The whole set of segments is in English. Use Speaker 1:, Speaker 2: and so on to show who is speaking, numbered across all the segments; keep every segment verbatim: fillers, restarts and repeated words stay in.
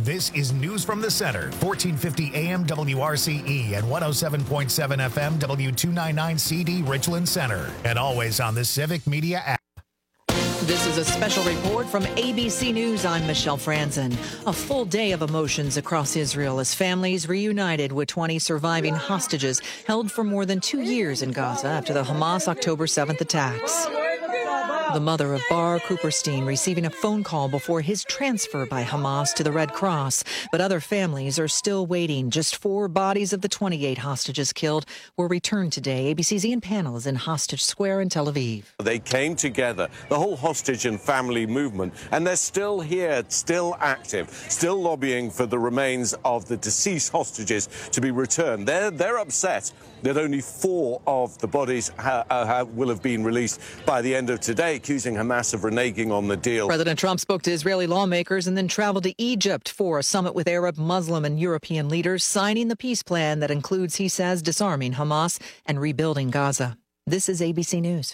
Speaker 1: This is News from the Center, fourteen fifty A M W R C E and one oh seven point seven F M W two ninety-nine C D Richland Center. And always on the Civic Media app.
Speaker 2: This is a special report from A B C News. I'm Michelle Franzen. A full day of emotions across Israel as families reunited with twenty surviving hostages held for more than two years in Gaza after the Hamas October seventh attacks. The mother of Bar Cooperstein receiving a phone call before his transfer by Hamas to the Red Cross. But other families are still waiting. Just four bodies of the twenty-eight hostages killed were returned today. A B C's Ian Pannell is in Hostage Square in Tel Aviv.
Speaker 3: They came together, the whole hostage and family movement, and they're still here, still active, still lobbying for the remains of the deceased hostages to be returned. They're, they're upset that only four of the bodies ha- uh, will have been released by the end of today, accusing Hamas of reneging on the deal.
Speaker 2: President Trump spoke to Israeli lawmakers and then traveled to Egypt for a summit with Arab, Muslim, and European leaders, signing the peace plan that includes, he says, disarming Hamas and rebuilding Gaza. This is A B C News.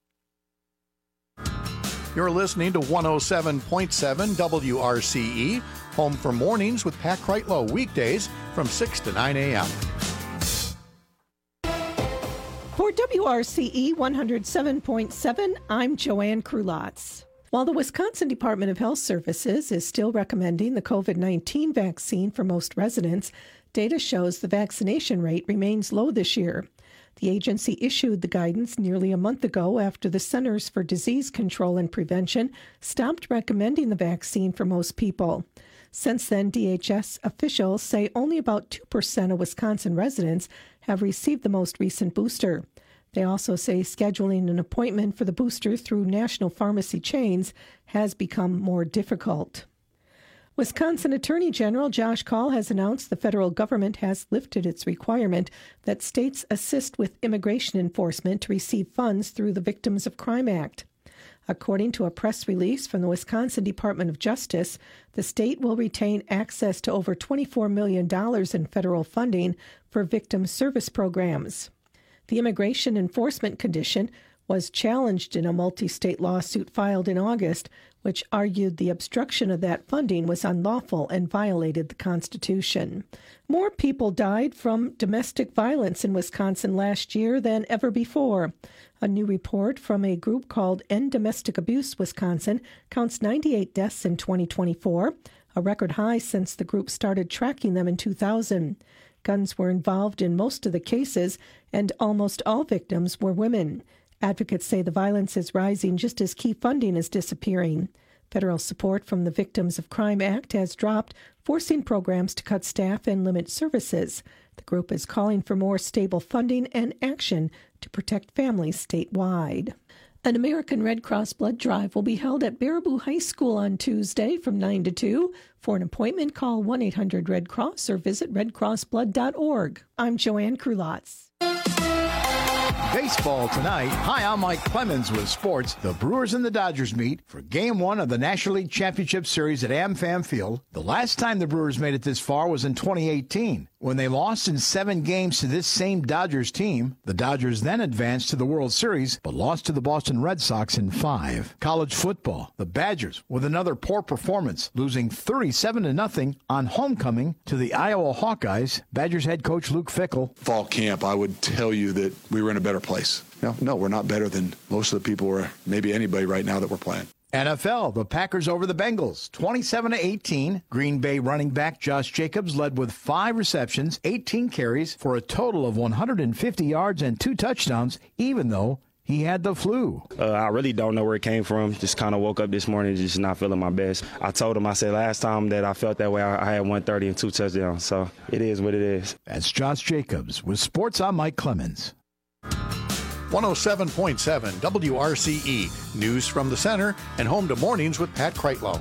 Speaker 4: You're listening to one oh seven point seven W R C E, home for mornings with Pat Kreitlow, weekdays from six to nine A M
Speaker 5: For W R C E one oh seven point seven, I'm Joanne Krulotz. While the Wisconsin Department of Health Services is still recommending the covid nineteen vaccine for most residents, data shows the vaccination rate remains low this year. The agency issued the guidance nearly a month ago after the Centers for Disease Control and Prevention stopped recommending the vaccine for most people. Since then, D H S officials say only about two percent of Wisconsin residents have received the most recent booster. They also say scheduling an appointment for the booster through national pharmacy chains has become more difficult. Wisconsin Attorney General Josh Kaul has announced the federal government has lifted its requirement that states assist with immigration enforcement to receive funds through the Victims of Crime Act. According to a press release from the Wisconsin Department of Justice, the state will retain access to over twenty-four million dollars in federal funding for victim service programs. The immigration enforcement condition was challenged in a multi-state lawsuit filed in August, which argued the obstruction of that funding was unlawful and violated the Constitution. More people died from domestic violence in Wisconsin last year than ever before. A new report from a group called End Domestic Abuse Wisconsin counts ninety-eight deaths in twenty twenty-four, a record high since the group started tracking them in two thousand. Guns were involved in most of the cases, and almost all victims were women. Advocates say the violence is rising just as key funding is disappearing. Federal support from the Victims of Crime Act has dropped, forcing programs to cut staff and limit services. The group is calling for more stable funding and action to protect families statewide. An American Red Cross blood drive will be held at Baraboo High School on Tuesday from nine to two. For an appointment, call one eight hundred red cross or visit red cross blood dot org. I'm Joanne Krulotz.
Speaker 4: Baseball tonight. Hi, I'm Mike Clemens with sports. The Brewers and the Dodgers meet for Game one of the National League Championship Series at AmFam Field. The last time the Brewers made it this far was in twenty eighteen, when they lost in seven games to this same Dodgers team. The Dodgers then advanced to the World Series, but lost to the Boston Red Sox in five. College football. The Badgers, with another poor performance, losing thirty-seven to nothing on homecoming to the Iowa Hawkeyes. Badgers head coach Luke Fickell.
Speaker 6: Fall camp, I would tell you that we were in a better place. No, no, we're not better than most of the people or maybe anybody right now that we're playing.
Speaker 4: N F L, the Packers over the Bengals, twenty-seven to eighteen. Green Bay running back Josh Jacobs led with five receptions, eighteen carries for a total of one hundred fifty yards and two touchdowns, even though he had the flu.
Speaker 7: Uh, I really don't know where it came from. Just kind of woke up this morning just not feeling my best. I told him, I said last time that I felt that way, I, I had one thirty and two touchdowns. So it is what it is.
Speaker 4: That's Josh Jacobs with Sports. I'm Mike Clemens.
Speaker 8: one oh seven point seven W R C E, news from the center and home to mornings with Pat Kreitlow.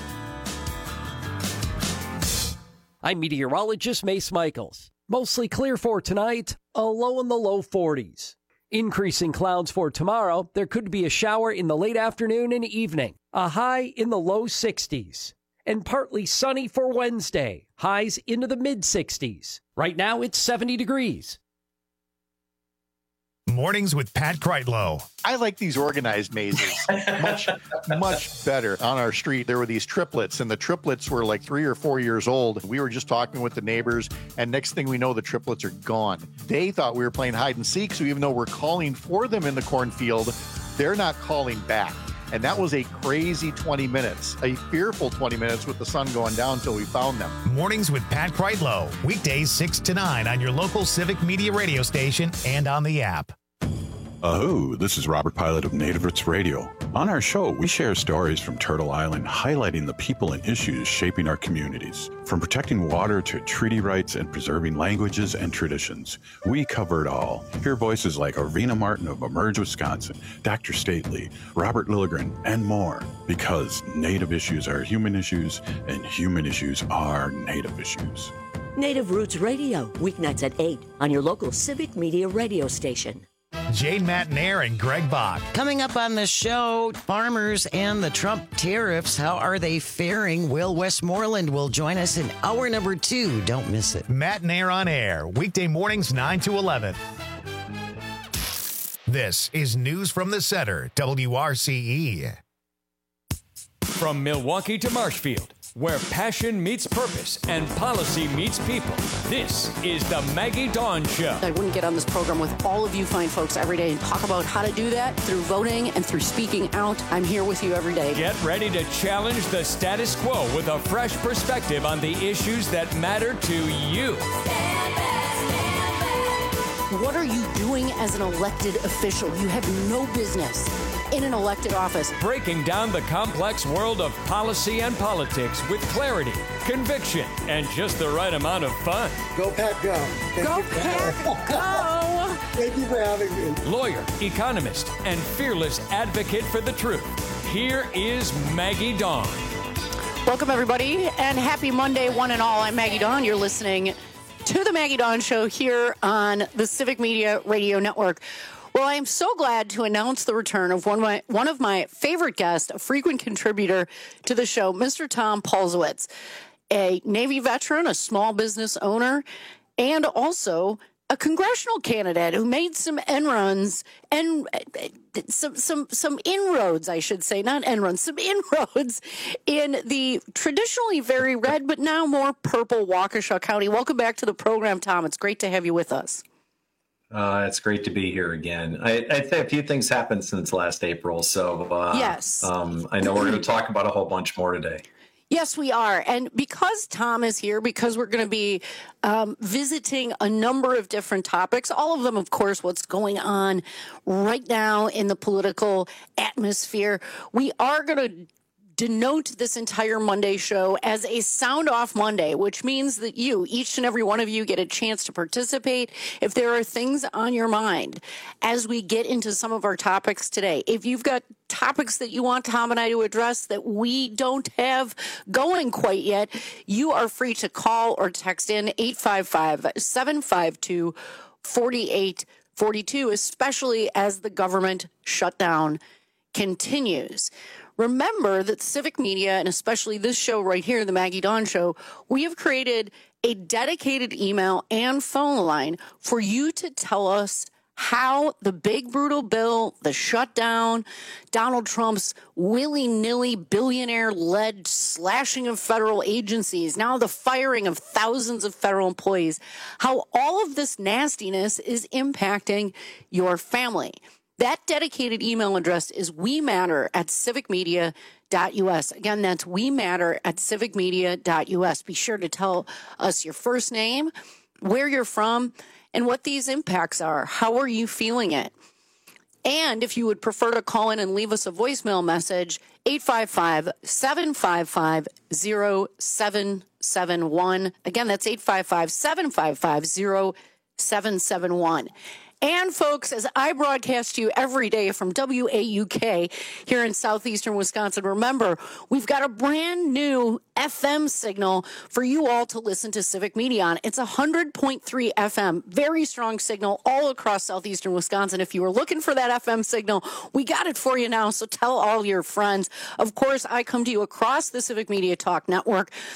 Speaker 9: I'm meteorologist Mace Michaels. Mostly clear for tonight, a low in the low forties. Increasing clouds for tomorrow, there could be a shower in the late afternoon and evening, a high in the low sixties. And partly sunny for Wednesday, highs into the mid sixties. Right now it's seventy degrees.
Speaker 1: Mornings with Pat Kreitlow.
Speaker 8: I like these organized mazes much, much better. On our street, there were these triplets, and the triplets were like three or four years old. We were just talking with the neighbors, and next thing we know, the triplets are gone. They thought we were playing hide and seek, so even though we're calling for them in the cornfield, they're not calling back. And that was a crazy twenty minutes, a fearful twenty minutes with the sun going down until we found them.
Speaker 1: Mornings with Pat Kreitlow. Weekdays six to nine on your local Civic Media radio station and on the app.
Speaker 10: Aho, this is Robert Pilot of Native Roots Radio. On our show, we share stories from Turtle Island highlighting the people and issues shaping our communities. From protecting water to treaty rights and preserving languages and traditions, we cover it all. Hear voices like Arvina Martin of Emerge, Wisconsin, Doctor Stately, Robert Lilligren, and more. Because Native issues are human issues, and human issues are Native issues.
Speaker 11: Native Roots Radio, weeknights at eight on your local Civic Media radio station.
Speaker 1: Jane Matnair and Greg Bach.
Speaker 12: Coming up on the show, farmers and the Trump tariffs. How are they faring? Will Westmoreland will join us in hour number two. Don't miss it.
Speaker 1: Matnair on air, weekday mornings nine to eleven. This is News from the Center, W R C E.
Speaker 13: From Milwaukee to Marshfield, where passion meets purpose and policy meets people. This is the Maggie Dawn Show.
Speaker 14: I wouldn't get on this program with all of you fine folks every day and talk about how to do that through voting and through speaking out. I'm here with you every day.
Speaker 13: Get ready to challenge the status quo with a fresh perspective on the issues that matter to you.
Speaker 14: What are you doing as an elected official? You have no business in an elected office.
Speaker 13: Breaking down the complex world of policy and politics with clarity, conviction, and just the right amount of fun.
Speaker 15: Go Pat, go. Thank
Speaker 14: go Pat, go.
Speaker 15: Thank you for having me.
Speaker 13: Lawyer, economist, and fearless advocate for the truth. Here is Maggie Dawn.
Speaker 14: Welcome, everybody, and happy Monday, one and all. I'm Maggie Dawn. You're listening to the Maggie Dawn Show here on the Civic Media Radio Network. Well, I am so glad to announce the return of one of my, one of my favorite guests, a frequent contributor to the show, Mister Tom Paulsowitz, a Navy veteran, a small business owner, and also a congressional candidate who made some end runs and some some some inroads, I should say, not end runs, some inroads in the traditionally very red but now more purple Waukesha County. Welcome back to the program, Tom. It's great to have you with us.
Speaker 16: Uh, it's great to be here again. I, I think a few things happened since last April, so uh,
Speaker 14: yes,
Speaker 16: um, I know we're going to talk about a whole bunch more today.
Speaker 14: Yes, we are. And because Tom is here, because we're going to be um, visiting a number of different topics, all of them, of course, what's going on right now in the political atmosphere, we are going to denote this entire Monday show as a Sound Off Monday, which means that you, each and every one of you, get a chance to participate if there are things on your mind as we get into some of our topics today. If you've got topics that you want Tom and I to address that we don't have going quite yet, you are free to call or text in eight five five, seven five two, four eight four two, especially as the government shutdown continues. Remember that Civic Media, and especially this show right here, the Maggie Dawn Show, we have created a dedicated email and phone line for you to tell us how the big brutal bill, the shutdown, Donald Trump's willy-nilly billionaire-led slashing of federal agencies, now the firing of thousands of federal employees, how all of this nastiness is impacting your family. That dedicated email address is we matter at civic media dot u s. Again, that's we matter at civic media dot u s. Be sure to tell us your first name, where you're from, and what these impacts are. How are you feeling it? And if you would prefer to call in and leave us a voicemail message, eight five five, seven five five, zero seven seven one. Again, that's eight five five, seven five five, zero seven seven one. And, folks, as I broadcast to you every day from W A U K here in southeastern Wisconsin, remember, we've got a brand new F M signal for you all to listen to Civic Media on. It's one hundred point three F M, very strong signal all across southeastern Wisconsin. If you were looking for that F M signal, we got it for you now, so tell all your friends. Of course, I come to you across the Civic Media Talk Network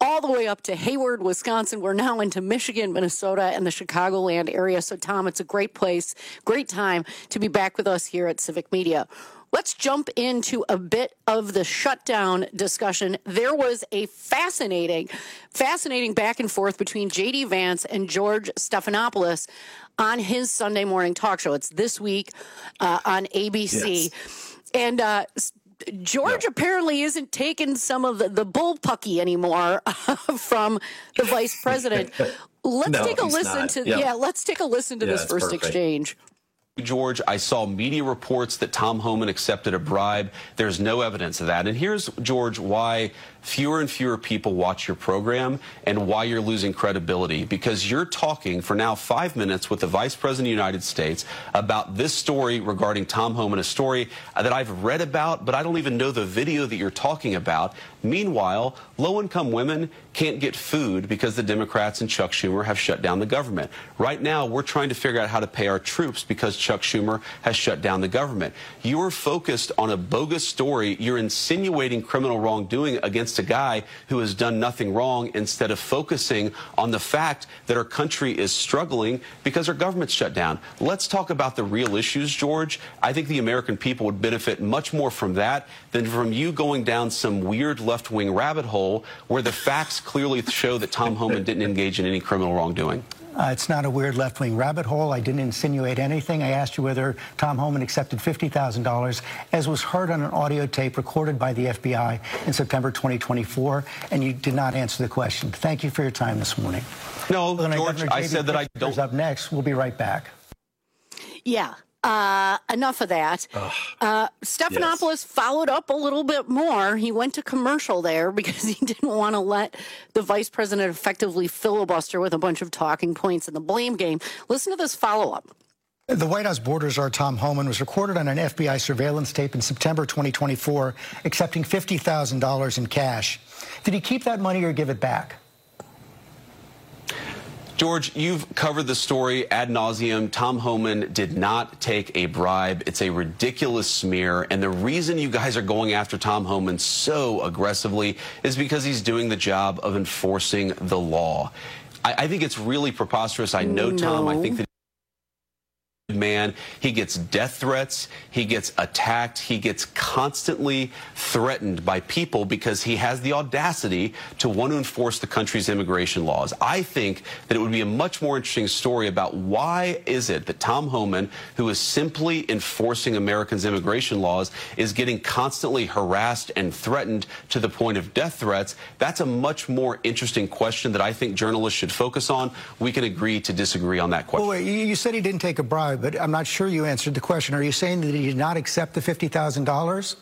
Speaker 14: all the way up to Hayward, Wisconsin. We're now into Michigan, Minnesota, and the Chicagoland area. So, Tom, it's a great place, great time to be back with us here at Civic Media. Let's jump into a bit of the shutdown discussion. There was a fascinating, fascinating back and forth between J D Vance and George Stephanopoulos on his Sunday morning talk show. It's this week uh, on A B C. Yes. And uh, George no. apparently isn't taking some of the, the bullpucky anymore from the vice president. Let's no, take a listen not. to yep. yeah. Let's take a listen to yeah, this first perfect. exchange.
Speaker 17: George, I saw media reports that Tom Homan accepted a bribe. There's no evidence of that. And here's, George, why fewer and fewer people watch your program and why you're losing credibility. Because you're talking for now five minutes with the Vice President of the United States about this story regarding Tom Homan, a story that I've read about, but I don't even know the video that you're talking about. Meanwhile, low-income women can't get food because the Democrats and Chuck Schumer have shut down the government. Right now, we're trying to figure out how to pay our troops because Chuck Schumer has shut down the government. You're focused on a bogus story. You're insinuating criminal wrongdoing against a guy who has done nothing wrong instead of focusing on the fact that our country is struggling because our government's shut down. Let's talk about the real issues, George. I think the American people would benefit much more from that than from you going down some weird left-wing rabbit hole where the facts clearly show that Tom Homan didn't engage in any criminal wrongdoing.
Speaker 18: Uh, it's not a weird left-wing rabbit hole. I didn't insinuate anything. I asked you whether Tom Homan accepted fifty thousand dollars, as was heard on an audio tape recorded by the F B I in September twenty twenty-four, and you did not answer the question. Thank you for your time this morning.
Speaker 17: No, George, I said that I don't.
Speaker 18: Up next. We'll be right back.
Speaker 14: Yeah. Uh, enough of that. Uh, Stephanopoulos yes. followed up a little bit more. He went to commercial there because he didn't want to let the vice president effectively filibuster with a bunch of talking points in the blame game. Listen to this follow-up.
Speaker 18: The White House border czar Tom Homan was recorded on an F B I surveillance tape in September twenty twenty-four, accepting fifty thousand dollars in cash. Did he keep that money or give it back?
Speaker 17: George, you've covered the story ad nauseum. Tom Homan did not take a bribe. It's a ridiculous smear. And the reason you guys are going after Tom Homan so aggressively is because he's doing the job of enforcing the law. I, I think it's really preposterous. I know,
Speaker 14: no.
Speaker 17: Tom, I think that man, he gets death threats, he gets attacked, he gets constantly threatened by people because he has the audacity to want to enforce the country's immigration laws. I think that it would be a much more interesting story about why is it that Tom Homan, who is simply enforcing Americans' immigration laws, is getting constantly harassed and threatened to the point of death threats. That's a much more interesting question that I think journalists should focus on. We can agree to disagree on that question.
Speaker 18: Well, wait, you said he didn't take a bribe, but I'm not sure you answered the question. Are you saying that he did not accept the fifty thousand dollars?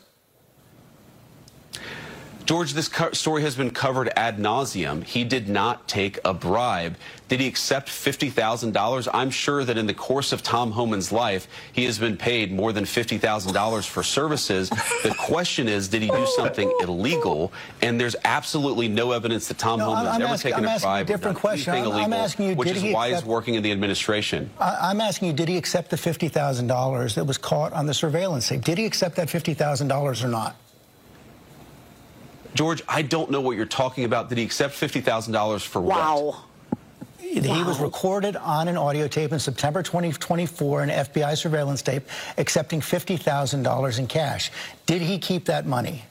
Speaker 17: George, this story has been covered ad nauseum. He did not take a bribe. Did he accept fifty thousand dollars? I'm sure that in the course of Tom Homan's life, he has been paid more than fifty thousand dollars for services. The question is, did he do something illegal? And there's absolutely no evidence that Tom no, Homan has ever
Speaker 18: asking,
Speaker 17: taken
Speaker 18: I'm
Speaker 17: a bribe
Speaker 18: a different
Speaker 17: or
Speaker 18: question.
Speaker 17: anything
Speaker 18: I'm,
Speaker 17: illegal,
Speaker 18: I'm asking you,
Speaker 17: which
Speaker 18: did
Speaker 17: is
Speaker 18: he
Speaker 17: why
Speaker 18: accept,
Speaker 17: he's working in the administration.
Speaker 18: I, I'm asking you, did he accept the fifty thousand dollars that was caught on the surveillance tape? Did he accept that fifty thousand dollars or not?
Speaker 17: George, I don't know what you're talking about. Did he accept fifty thousand dollars for
Speaker 14: wow.
Speaker 17: what?
Speaker 18: He wow. was recorded on an audio tape in September twenty twenty-four, an F B I surveillance tape, accepting fifty thousand dollars in cash. Did he keep that money?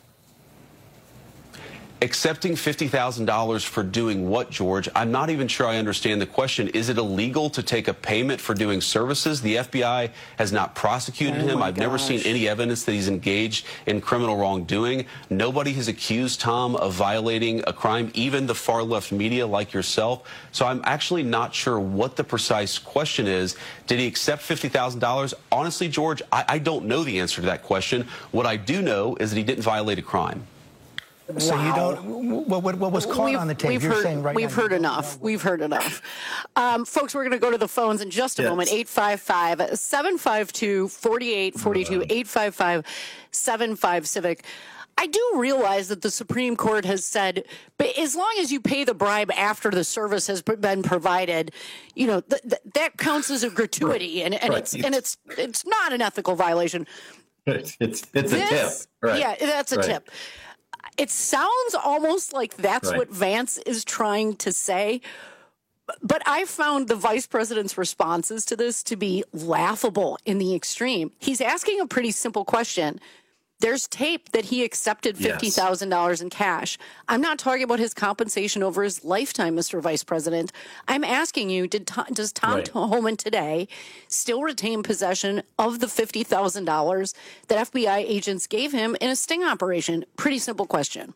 Speaker 17: Accepting fifty thousand dollars for doing what, George? I'm not even sure I understand the question. Is it illegal to take a payment for doing services? The F B I has not prosecuted
Speaker 14: oh
Speaker 17: him. I've
Speaker 14: gosh.
Speaker 17: never seen any evidence that he's engaged in criminal wrongdoing. Nobody has accused Tom of violating a crime, even the far left media like yourself. So I'm actually not sure what the precise question is. Did he accept fifty thousand dollars? Honestly, George, I, I don't know the answer to that question. What I do know is that he didn't violate a crime.
Speaker 18: So
Speaker 14: wow.
Speaker 18: you don't. What, what was caught
Speaker 14: we've,
Speaker 18: on the tape?
Speaker 14: We've
Speaker 18: You're
Speaker 14: heard,
Speaker 18: saying right
Speaker 14: we've
Speaker 18: now,
Speaker 14: heard enough. We've heard enough. Um, folks, we're going to go to the phones in just a yes. moment. eight five five, seven five two, four eight four two, eight five five, seven five Civic. I do realize that the Supreme Court has said, but as long as you pay the bribe after the service has been provided, you know, th- th- that counts as a gratuity, right. and, and right. it's and it's it's not an ethical violation.
Speaker 16: It's it's, it's
Speaker 14: this,
Speaker 16: a tip. Right.
Speaker 14: Yeah, that's a
Speaker 16: right.
Speaker 14: tip. it sounds almost like that's
Speaker 16: Right.
Speaker 14: what Vance is trying to say. But I found the vice president's responses to this to be laughable in the extreme. He's asking a pretty simple question. There's tape that he accepted fifty thousand dollars in cash. I'm not talking about his compensation over his lifetime, Mister Vice President. I'm asking you, did Tom, does Tom
Speaker 16: Right.
Speaker 14: Homan today still retain possession of the fifty thousand dollars that F B I agents gave him in a sting operation? Pretty simple question.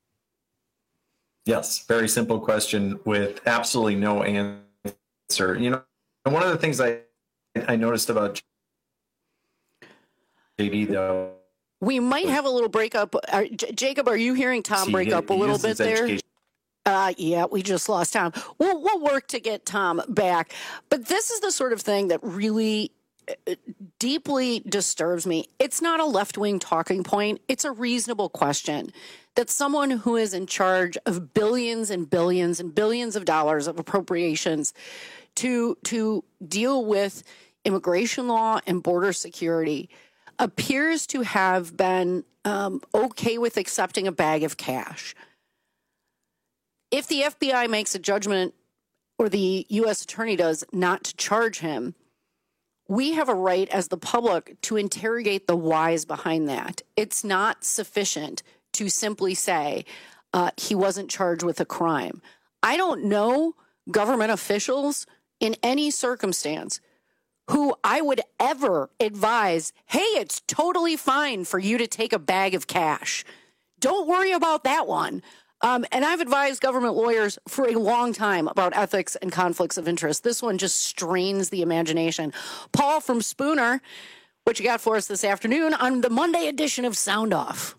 Speaker 16: Yes, very simple question with absolutely no answer. You know, and one of the things I I noticed about J D though.
Speaker 14: We might have a little breakup. Are, J- Jacob, are you hearing Tom
Speaker 16: See,
Speaker 14: break
Speaker 16: he-
Speaker 14: up a
Speaker 16: he
Speaker 14: little
Speaker 16: uses
Speaker 14: bit there?
Speaker 16: education-
Speaker 14: Uh, yeah, we just lost Tom. We'll, we'll work to get Tom back. But this is the sort of thing that really uh, deeply disturbs me. It's not a left-wing talking point. It's a reasonable question that someone who is in charge of billions and billions and billions of dollars of appropriations to, to deal with immigration law and border security appears to have been um, okay with accepting a bag of cash. If the F B I makes a judgment, or the U S attorney does, not to charge him, we have a right as the public to interrogate the whys behind that. It's not sufficient to simply say uh, he wasn't charged with a crime. I don't know government officials in any circumstance who I would ever advise, hey, it's totally fine for you to take a bag of cash. Don't worry about that one. Um, and I've advised government lawyers for a long time about ethics and conflicts of interest. This one just strains the imagination. Paul from Spooner, what you got for us this afternoon on the Monday edition of Sound Off?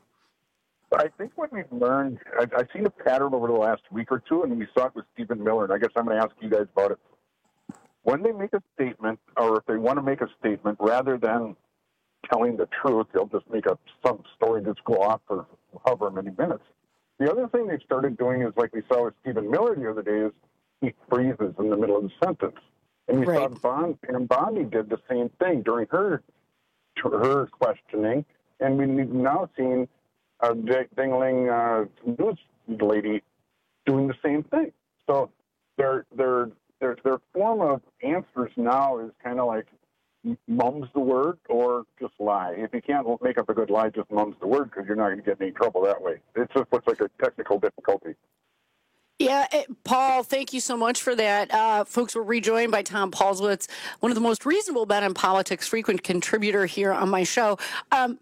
Speaker 19: I think what we've learned, I've, I've seen a pattern over the last week or two, and we saw it with Stephen Miller, and I guess I'm going to ask you guys about it. When they make a statement, or if they want to make a statement, rather than telling the truth, they'll just make up some story that's go off for however many minutes. The other thing they've started doing is, like we saw with Stephen Miller the other day, is he freezes in the middle of the sentence. And we
Speaker 14: right.
Speaker 19: saw Bond, and Bondi did the same thing during her her questioning, and we've now seen a dingling uh, news lady doing the same thing. So their their their their form of answers now is kind of like mum's the word or just lie. If you can't make up a good lie, just mum's the word, because you're not going to get in any trouble that way. It's just what's like a technical difficulty.
Speaker 14: Yeah, it, Paul, thank you so much for that. Uh, folks, we're rejoined by Tom Paulswitz, one of the most reasonable men in politics, frequent contributor here on my show. Um,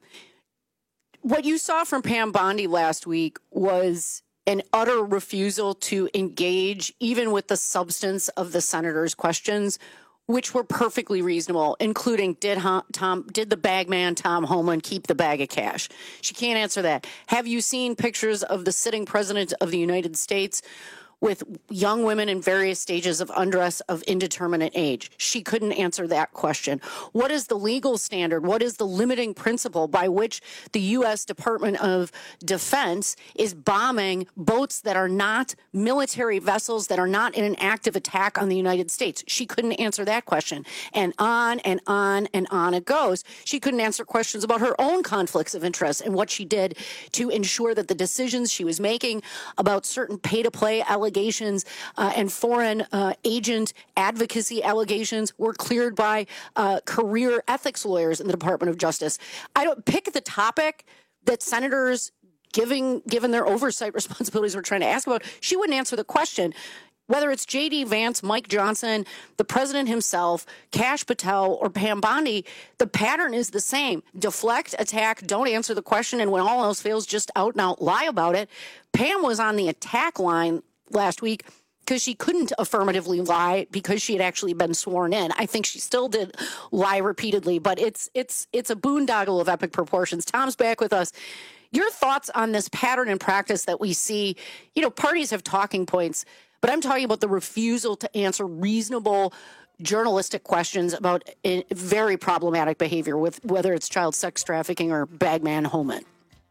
Speaker 14: what you saw from Pam Bondi last week was an utter refusal to engage even with the substance of the senator's questions, which were perfectly reasonable, including did Tom, did the bagman Tom Homan keep the bag of cash? She can't answer that. Have you seen pictures of the sitting president of the United States with young women in various stages of undress of indeterminate age? She couldn't answer that question. What is the legal standard? What is the limiting principle by which the U S Department of Defense is bombing boats that are not military vessels, that are not in an active attack on the United States? She couldn't answer that question. And on and on and on it goes. She couldn't answer questions about her own conflicts of interest and what she did to ensure that the decisions she was making about certain pay-to-play allegations allegations uh, and foreign uh, agent advocacy allegations were cleared by uh, career ethics lawyers in the Department of Justice. I don't pick the topic that senators, giving given their oversight responsibilities, were trying to ask about. She wouldn't answer the question. Whether it's J D Vance, Mike Johnson, the president himself, Kash Patel, or Pam Bondi, the pattern is the same. Deflect, attack, don't answer the question, and when all else fails, just out and out lie about it. Pam was on the attack line last week because she couldn't affirmatively lie because she had actually been sworn in. I think she still did lie repeatedly, but it's it's it's a boondoggle of epic proportions. Tom's back with us. Your thoughts on this pattern and practice that we see? You know, parties have talking points, but I'm talking about the refusal to answer reasonable journalistic questions about very problematic behavior, with whether it's child sex trafficking or bagman Homan.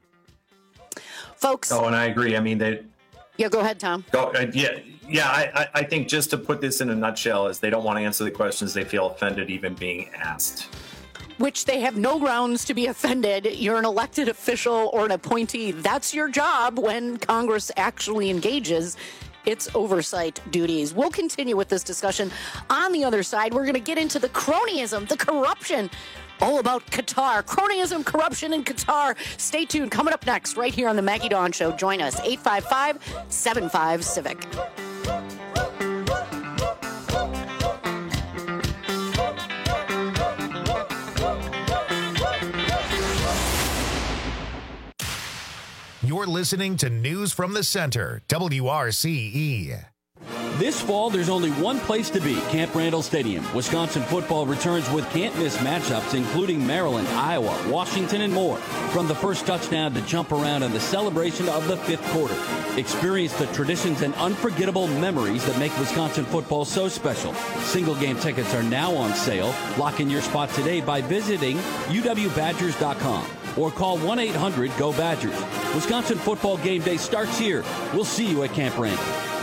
Speaker 14: Folks.
Speaker 16: Oh, and I agree. I mean, they.
Speaker 14: Yeah, go ahead, Tom.
Speaker 16: Go, uh, yeah, yeah. I, I think just to put this in a nutshell is they don't want to answer the questions. They feel offended even being asked.
Speaker 14: which they have no grounds to be offended. You're an elected official or an appointee. That's your job when Congress actually engages its oversight duties. We'll continue with this discussion. On the other side, we're going to get into the cronyism, the corruption, all about Qatar. Cronyism, corruption in Qatar. Stay tuned. Coming up next, right here on the Maggie Dawn Show. Join us, eight five five, seven five, Civic.
Speaker 1: You're listening to News from the Center, W R C E.
Speaker 20: This fall, there's only one place to be, Camp Randall Stadium. Wisconsin football returns with can't-miss matchups, including Maryland, Iowa, Washington, and more. From the first touchdown to jump around and the celebration of the fifth quarter. Experience the traditions and unforgettable memories that make Wisconsin football so special. Single-game tickets are now on sale. Lock in your spot today by visiting U W Badgers dot com or call one eight hundred go Badgers. Wisconsin football game day starts here. We'll see you at Camp Randall.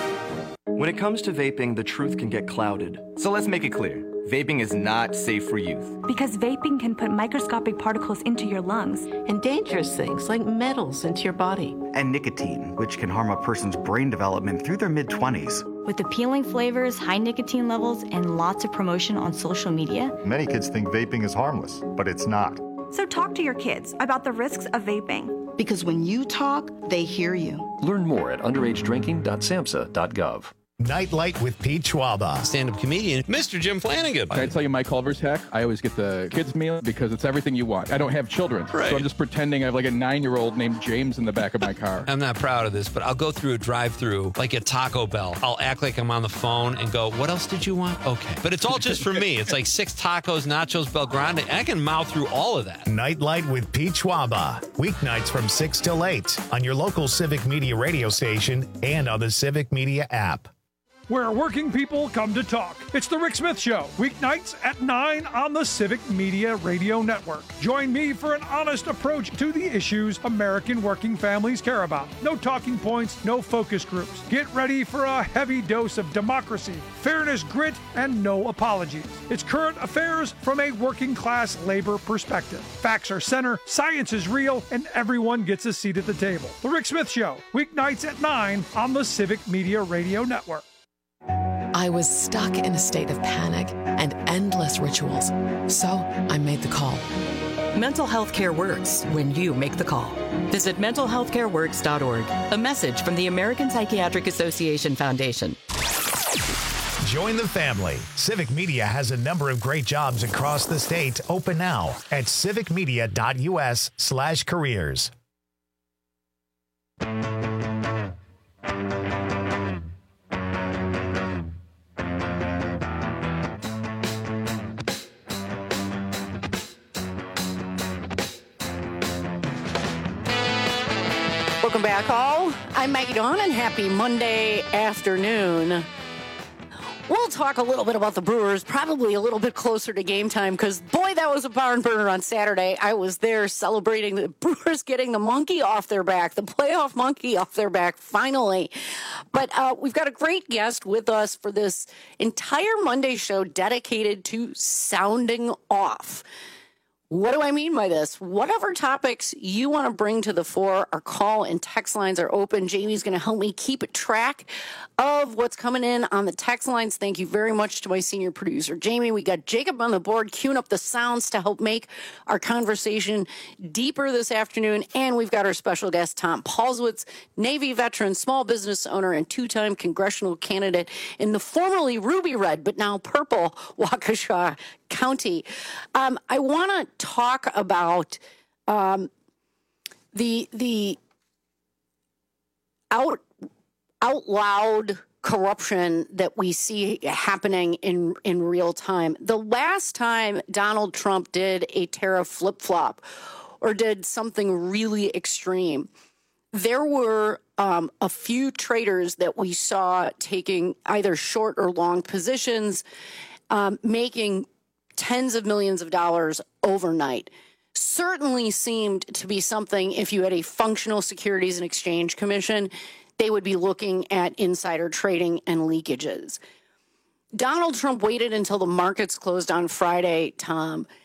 Speaker 21: When it comes to vaping, the truth can get clouded. So let's make it clear. Vaping is not safe for youth.
Speaker 22: Because vaping can put microscopic particles into your lungs.
Speaker 23: And dangerous things like metals into your body.
Speaker 24: And nicotine, which can harm a person's brain development through their mid-twenties.
Speaker 22: With appealing flavors, high nicotine levels, and lots of promotion on social media.
Speaker 25: Many kids think vaping is harmless, but it's not.
Speaker 22: So talk to your kids about the risks of vaping.
Speaker 23: Because when you talk, they hear you.
Speaker 26: Learn more at underage drinking dot samhsa dot gov.
Speaker 1: Nightlight with Pete Schwaba.
Speaker 27: Stand-up comedian, Mister Jim Flanagan.
Speaker 28: Can I tell you my Culver's hack? I always get the kids meal because it's everything you want. I don't have children,
Speaker 27: right.
Speaker 28: So I'm just pretending I have like a nine-year-old named James in the back of my car.
Speaker 27: I'm not proud of this, but I'll go through a drive-through like at Taco Bell. I'll act like I'm on the phone and go, what else did you want? Okay. But it's all just for me. It's like six tacos, nachos, Bel Grande, and I can mouth through all of that.
Speaker 1: Nightlight with Pete Schwaba. Weeknights from six till eight on your local Civic Media radio station and on the Civic Media app.
Speaker 29: Where working people come to talk. It's the Rick Smith Show, weeknights at nine on the Civic Media Radio Network. Join me for an honest approach to the issues American working families care about. No talking points, no focus groups. Get ready for a heavy dose of democracy, fairness, grit, and no apologies. It's current affairs from a working class labor perspective. Facts are center, science is real, and everyone gets a seat at the table. The Rick Smith Show, weeknights at nine on the Civic Media Radio Network.
Speaker 30: I was stuck in a state of panic and endless rituals, so I made the call.
Speaker 31: Mental health care works when you make the call. Visit mental health care works dot org. A message from the American Psychiatric Association Foundation.
Speaker 1: Join the family. Civic Media has a number of great jobs across the state open now at civic media dot u s slash careers.
Speaker 14: Welcome back, all. I'm Maggie Dawn, and happy Monday afternoon. We'll talk a little bit about the Brewers, probably a little bit closer to game time, because, boy, that was a barn burner on Saturday. I was there celebrating the Brewers getting the monkey off their back, the playoff monkey off their back, finally. But uh, we've got a great guest with us for this entire Monday show dedicated to sounding off. What do I mean by this? Whatever topics you want to bring to the fore, our call and text lines are open. Jamie's going to help me keep track of what's coming in on the text lines. Thank you very much to my senior producer, Jamie. We got Jacob on the board queuing up the sounds to help make our conversation deeper this afternoon. And we've got our special guest, Tom Paulswitz, Navy veteran, small business owner, and two-time congressional candidate in the formerly ruby red, but now purple Waukesha County. Um, I want to talk about um, the the out out loud corruption that we see happening in in real time. The last time Donald Trump did a tariff flip flop or did something really extreme, there were um, a few traders that we saw taking either short or long positions, um, making tens of millions of dollars overnight. Certainly seemed to be something, if you had a functional Securities and Exchange Commission, they would be looking at insider trading and leakages. Donald Trump waited until the markets closed on Friday, Tom,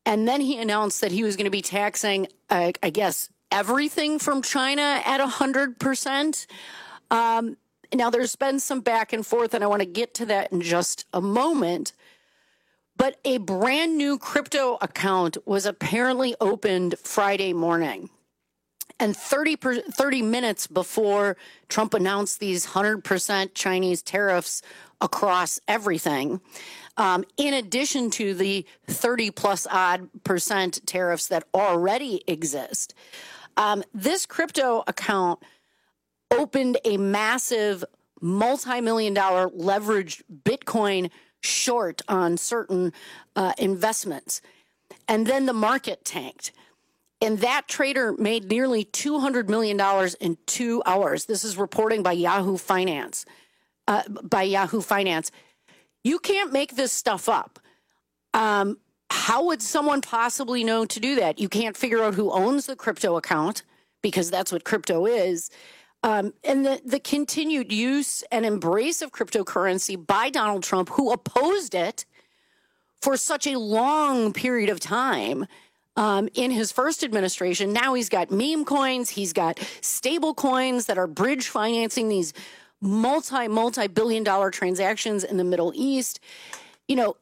Speaker 14: And then he announced that he was going to be taxing, uh, I guess, everything from China at one hundred percent. Um, now, there's been some back and forth, and I want to get to that in just a moment. But a brand new crypto account was apparently opened Friday morning. And thirty, per, thirty minutes before Trump announced these one hundred percent Chinese tariffs across everything, um, in addition to the thirty plus odd percent tariffs that already exist, um, this crypto account opened a massive multi-million dollar leveraged Bitcoin short on certain uh, investments. And then the market tanked. And that trader made nearly two hundred million dollars in two hours. This is reporting by Yahoo Finance. Uh, by Yahoo Finance. You can't make this stuff up. Um, how would someone possibly know to do that? You can't figure out who owns the crypto account, because that's what crypto is. Um, and the, the continued use and embrace of cryptocurrency by Donald Trump, who opposed it for such a long period of time. Um, in his first administration, now he's got meme coins, he's got stable coins that are bridge financing these multi, multi-billion dollar transactions in the Middle East. You know,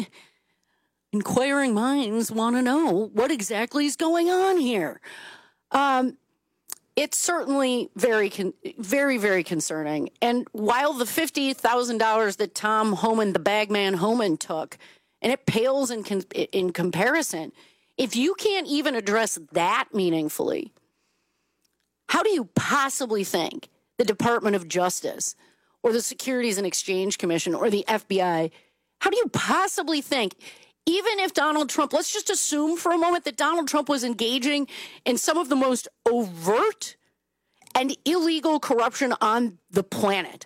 Speaker 14: inquiring minds want to know what exactly is going on here. Um, it's certainly very, con- very, very concerning. And while the fifty thousand dollars that Tom Homan, the bagman Homan, took, and it pales in con- in comparison, if you can't even address that meaningfully, how do you possibly think the Department of Justice or the Securities and Exchange Commission or the F B I, how do you possibly think, even if Donald Trump, let's just assume for a moment that Donald Trump was engaging in some of the most overt and illegal corruption on the planet.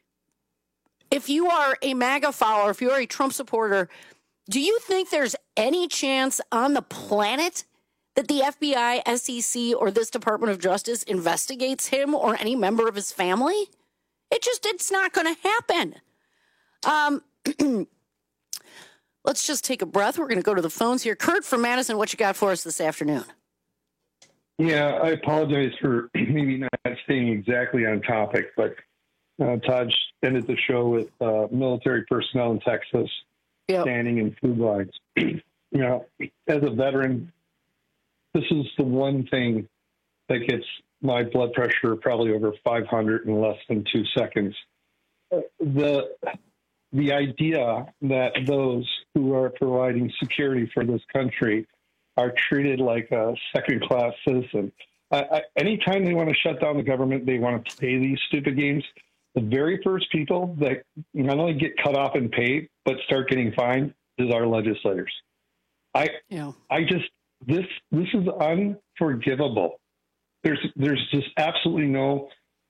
Speaker 14: If you are a MAGA follower, if you are a Trump supporter, do you think there's any chance on the planet that the F B I, S E C, or this Department of Justice investigates him or any member of his family? It just, it's not going to happen. Um, let's just take a breath. We're going to go to the phones here. Kurt from Madison, what you got for us this afternoon?
Speaker 2: Yeah, I apologize for maybe not staying exactly on topic, but uh, Todd ended the show with uh, military personnel in Texas. Yep. Standing in food lines. You know, as a veteran, this is the one thing that gets my blood pressure probably over five hundred in less than two seconds. The the idea that those who are providing security for this country are treated like a second-class citizen. I, I, anytime they want to shut down the government, they want to play these stupid games. The very first people that not only get cut off and paid, but start getting fined is our legislators. I, yeah. I just this this is unforgivable. There's there's just absolutely no.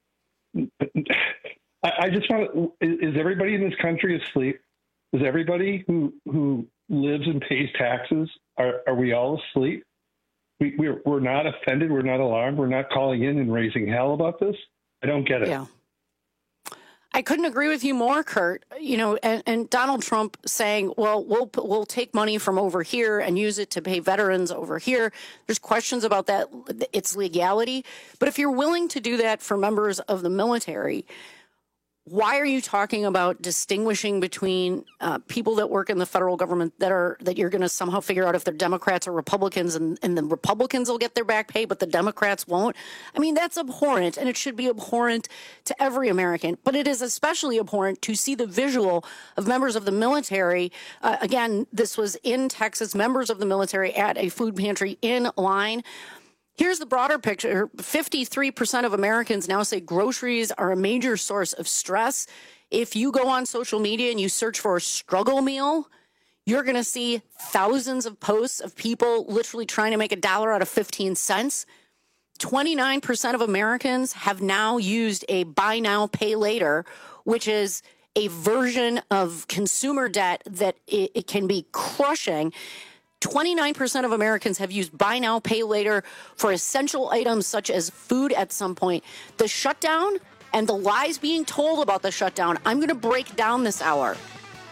Speaker 2: I, I just want to. Is everybody in this country asleep? Is everybody who who lives and pays taxes? Are are we all asleep? We we're we're not offended. We're not alarmed. We're not calling in and raising hell about this. I don't get it.
Speaker 14: Yeah. I couldn't agree with you more, Kurt. You know, and, and Donald Trump saying, well, we'll we'll take money from over here and use it to pay veterans over here. There's questions about that, its legality. But if you're willing to do that for members of the military, why are you talking about distinguishing between uh, people that work in the federal government that are that you're going to somehow figure out if they're Democrats or Republicans, and, and the Republicans will get their back pay, but the Democrats won't? I mean, that's abhorrent, and it should be abhorrent to every American. But it is especially abhorrent to see the visual of members of the military. Uh, again, this was in Texas, members of the military at a food pantry in line. Here's the broader picture. fifty-three percent of Americans now say groceries are a major source of stress. If you go on social media and you search for a struggle meal, you're going to see thousands of posts of people literally trying to make a dollar out of fifteen cents. twenty-nine percent of Americans have now used a buy now, pay later, which is a version of consumer debt that it, it can be crushing. twenty-nine percent of Americans have used buy now, pay later for essential items such as food at some point. The shutdown and the lies being told about the shutdown, I'm going to break down this hour.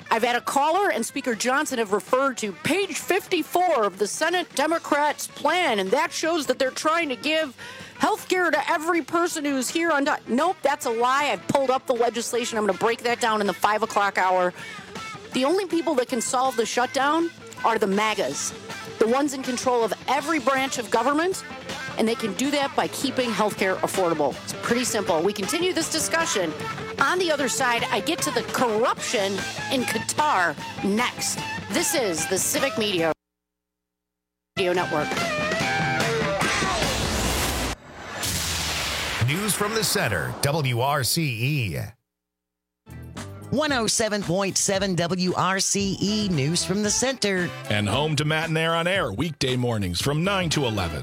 Speaker 14: I've had a caller and Speaker Johnson have referred to page fifty-four of the Senate Democrats' plan, and that shows that they're trying to give health care to every person who's here on... Nope, that's a lie. I've pulled up the legislation. I'm going to break that down in the five o'clock hour. The only people that can solve the shutdown are the MAGAs, the ones in control of every branch of government, and they can do that by keeping health care affordable. It's pretty simple. We continue this discussion. On the other side, I get to the corruption in Qatar next. This is the Civic Media Radio Network.
Speaker 1: News from the center, W R C E.
Speaker 3: one oh seven point seven W R C E News from the Center.
Speaker 4: And home to Matt and Air on Air, weekday mornings from nine to eleven.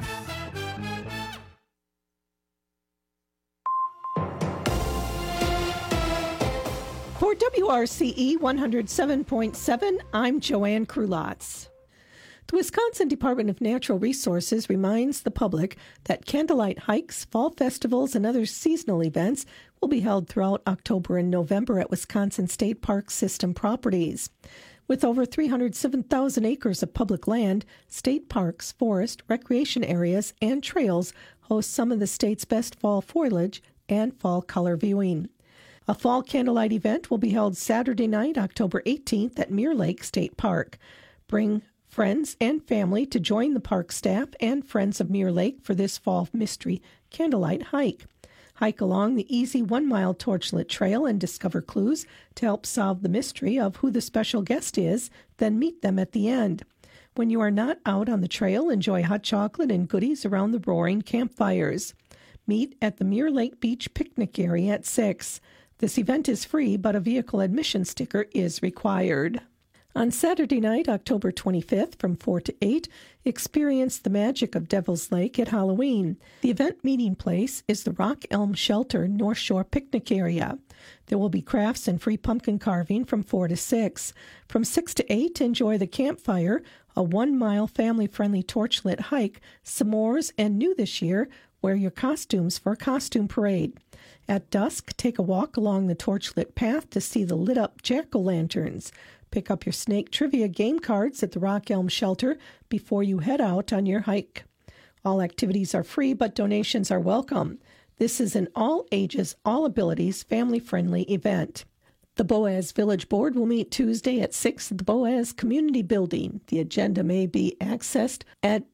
Speaker 5: For W R C E one oh seven point seven, I'm Joanne Krulotz. The Wisconsin Department of Natural Resources reminds the public that candlelight hikes, fall festivals, and other seasonal events will be held throughout October and November at Wisconsin State Park System properties. With over three hundred seven thousand acres of public land, state parks, forest, recreation areas, and trails host some of the state's best fall foliage and fall color viewing. A fall candlelight event will be held Saturday night, October eighteenth at Mirror Lake State Park. Bring friends and family to join the park staff and Friends of Mirror Lake for this fall mystery candlelight hike. Hike along the easy one-mile torchlit trail and discover clues to help solve the mystery of who the special guest is, then meet them at the end. When you are not out on the trail, enjoy hot chocolate and goodies around the roaring campfires. Meet at the Mirror Lake Beach picnic area at six. This event is free, but a vehicle admission sticker is required. On Saturday night, October twenty-fifth, from four to eight, experience the magic of Devil's Lake at Halloween. The event meeting place is the Rock Elm Shelter North Shore Picnic Area. There will be crafts and free pumpkin carving from four to six. From six to eight, enjoy the campfire, a one-mile family-friendly torchlit hike, s'mores, and new this year, wear your costumes for a costume parade. At dusk, take a walk along the torchlit path to see the lit-up jack-o'-lanterns. Pick up your snake trivia game cards at the Rock Elm Shelter before you head out on your hike. All activities are free, but donations are welcome. This is an all-ages, all-abilities, family-friendly event. The Boaz Village Board will meet Tuesday at six at the Boaz Community Building. The agenda may be accessed at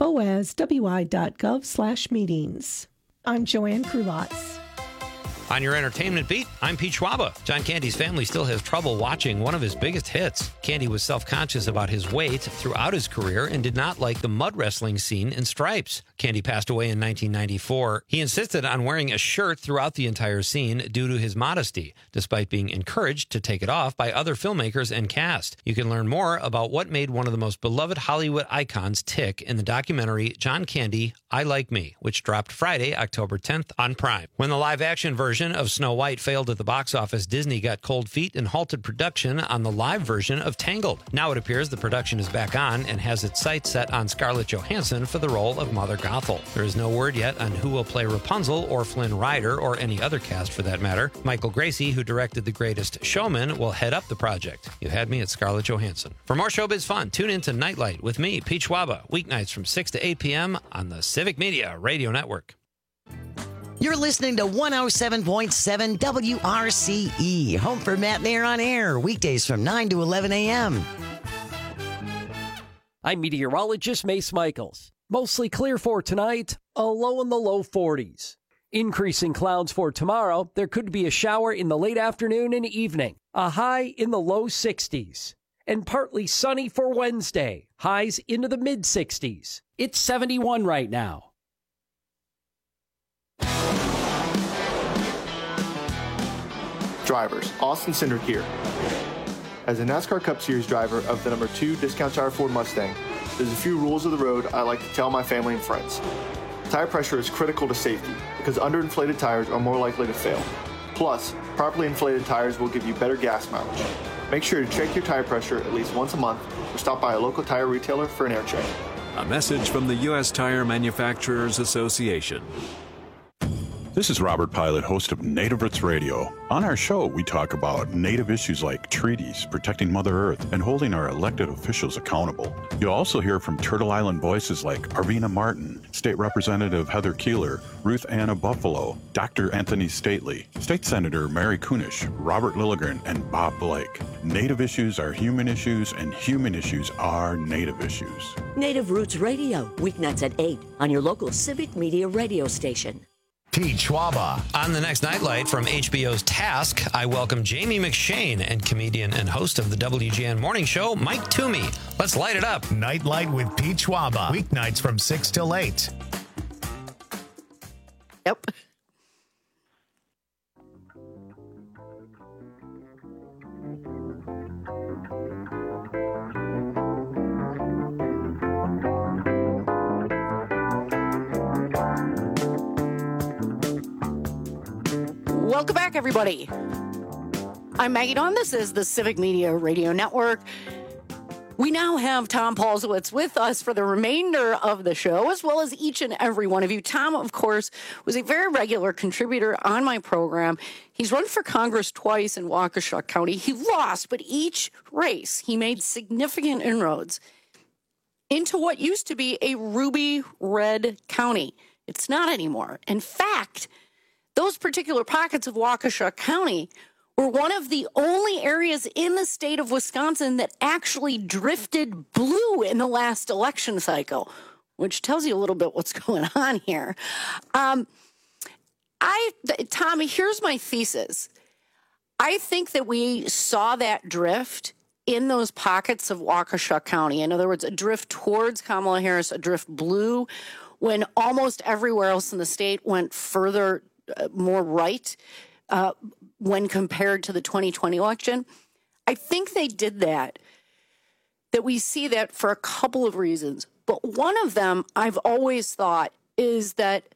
Speaker 5: boazwi.gov slash meetings. I'm Joanne Krulotz.
Speaker 27: On your entertainment beat, I'm Pete Schwaba. John Candy's family still has trouble watching one of his biggest hits. Candy was self-conscious about his weight throughout his career and did not like the mud wrestling scene in Stripes. Candy passed away in nineteen ninety-four. He insisted on wearing a shirt throughout the entire scene due to his modesty, despite being encouraged to take it off by other filmmakers and cast. You can learn more about what made one of the most beloved Hollywood icons tick in the documentary John Candy, I Like Me, which dropped Friday, October tenth on Prime. When the live-action version of Snow White failed at the box office, Disney got cold feet and halted production on the live version of Tangled. Now it appears the production is back on and has its sights set on Scarlett Johansson for the role of Mother Gothel. There is no word yet on who will play Rapunzel or Flynn Rider or any other cast for that matter. Michael Gracie, who directed The Greatest Showman, will head up the project. You had me at Scarlett Johansson. For more showbiz fun, tune in to Nightlight with me, Pete Schwaba, weeknights from six to eight p.m. on the Civic Media Radio Network.
Speaker 3: You're listening to one oh seven point seven W R C E, home for Matt and Air on Air, weekdays from nine to eleven a.m.
Speaker 6: I'm meteorologist Mace Michaels. Mostly clear for tonight, a low in the low forties. Increasing clouds for tomorrow, there could be a shower in the late afternoon and evening, a high in the low sixties. And partly sunny for Wednesday, highs into the mid-sixties. It's seventy-one right now.
Speaker 7: Drivers, Austin Cindric here. As a NASCAR Cup Series driver of the number two Discount Tire Ford Mustang, there's a few rules of the road I like to tell my family and friends. Tire pressure is critical to safety because underinflated tires are more likely to fail. Plus, properly inflated tires will give you better gas mileage. Make sure to check your tire pressure at least once a month or stop by a local tire retailer for an air check.
Speaker 26: A message from the U S Tire Manufacturers Association.
Speaker 8: This is Robert Pilot, host of Native Roots Radio. On our show, we talk about Native issues like treaties, protecting Mother Earth, and holding our elected officials accountable. You'll also hear from Turtle Island voices like Arvina Martin, State Representative Heather Keeler, Ruth Anna Buffalo, Doctor Anthony Stately, State Senator Mary Kunish, Robert Lilligren, and Bob Blake. Native issues are human issues, and human issues are Native issues.
Speaker 9: Native Roots Radio, weeknights at eight on your local Civic Media radio station.
Speaker 1: Pete Schwaba.
Speaker 27: On the next Nightlight from H B O's Task, I welcome Jamie McShane and comedian and host of the W G N Morning Show, Mike Toomey. Let's light it up.
Speaker 1: Nightlight with Pete Schwaba. Weeknights from six till eight.
Speaker 14: Yep. Welcome back, everybody. I'm Maggie Dawn. This is the Civic Media Radio Network. We now have Tom Paulsowitz with us for the remainder of the show, as well as each and every one of you. Tom, of course, was a very regular contributor on my program. He's run for Congress twice in Waukesha County. He lost, but each race he made significant inroads into what used to be a ruby red county. It's not anymore. In fact, those particular pockets of Waukesha County were one of the only areas in the state of Wisconsin that actually drifted blue in the last election cycle, which tells you a little bit what's going on here. Um, I, Tommy, here's my thesis. I think that we saw that drift in those pockets of Waukesha County. In other words, a drift towards Kamala Harris, a drift blue, when almost everywhere else in the state went further Uh, more right uh, when compared to the twenty twenty election. I think they did that, that we see that for a couple of reasons. But one of them I've always thought is that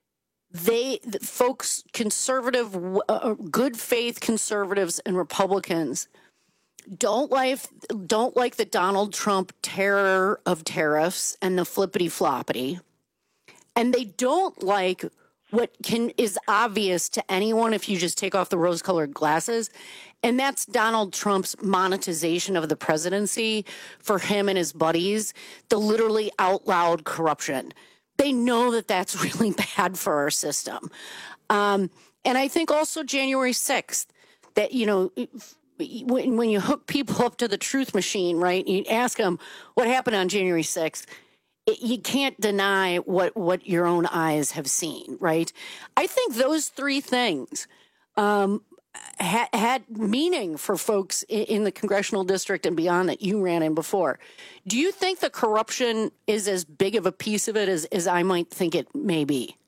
Speaker 14: they, that folks, conservative, uh, good faith conservatives and Republicans don't like, don't like the Donald Trump terror of tariffs and the flippity floppity. And they don't like what can is obvious to anyone if you just take off the rose-colored glasses, and that's Donald Trump's monetization of the presidency for him and his buddies, the literally out loud corruption. They know that that's really bad for our system. Um, and I think also January sixth, that, you know, when, when you hook people up to the truth machine, right, you ask them what happened on January sixth, It, you can't deny what, what your own eyes have seen, right? I think those three things um, ha- had meaning for folks in, in the congressional district and beyond that you ran in before. Do you think the corruption is as big of a piece of it as, as I might think it may be?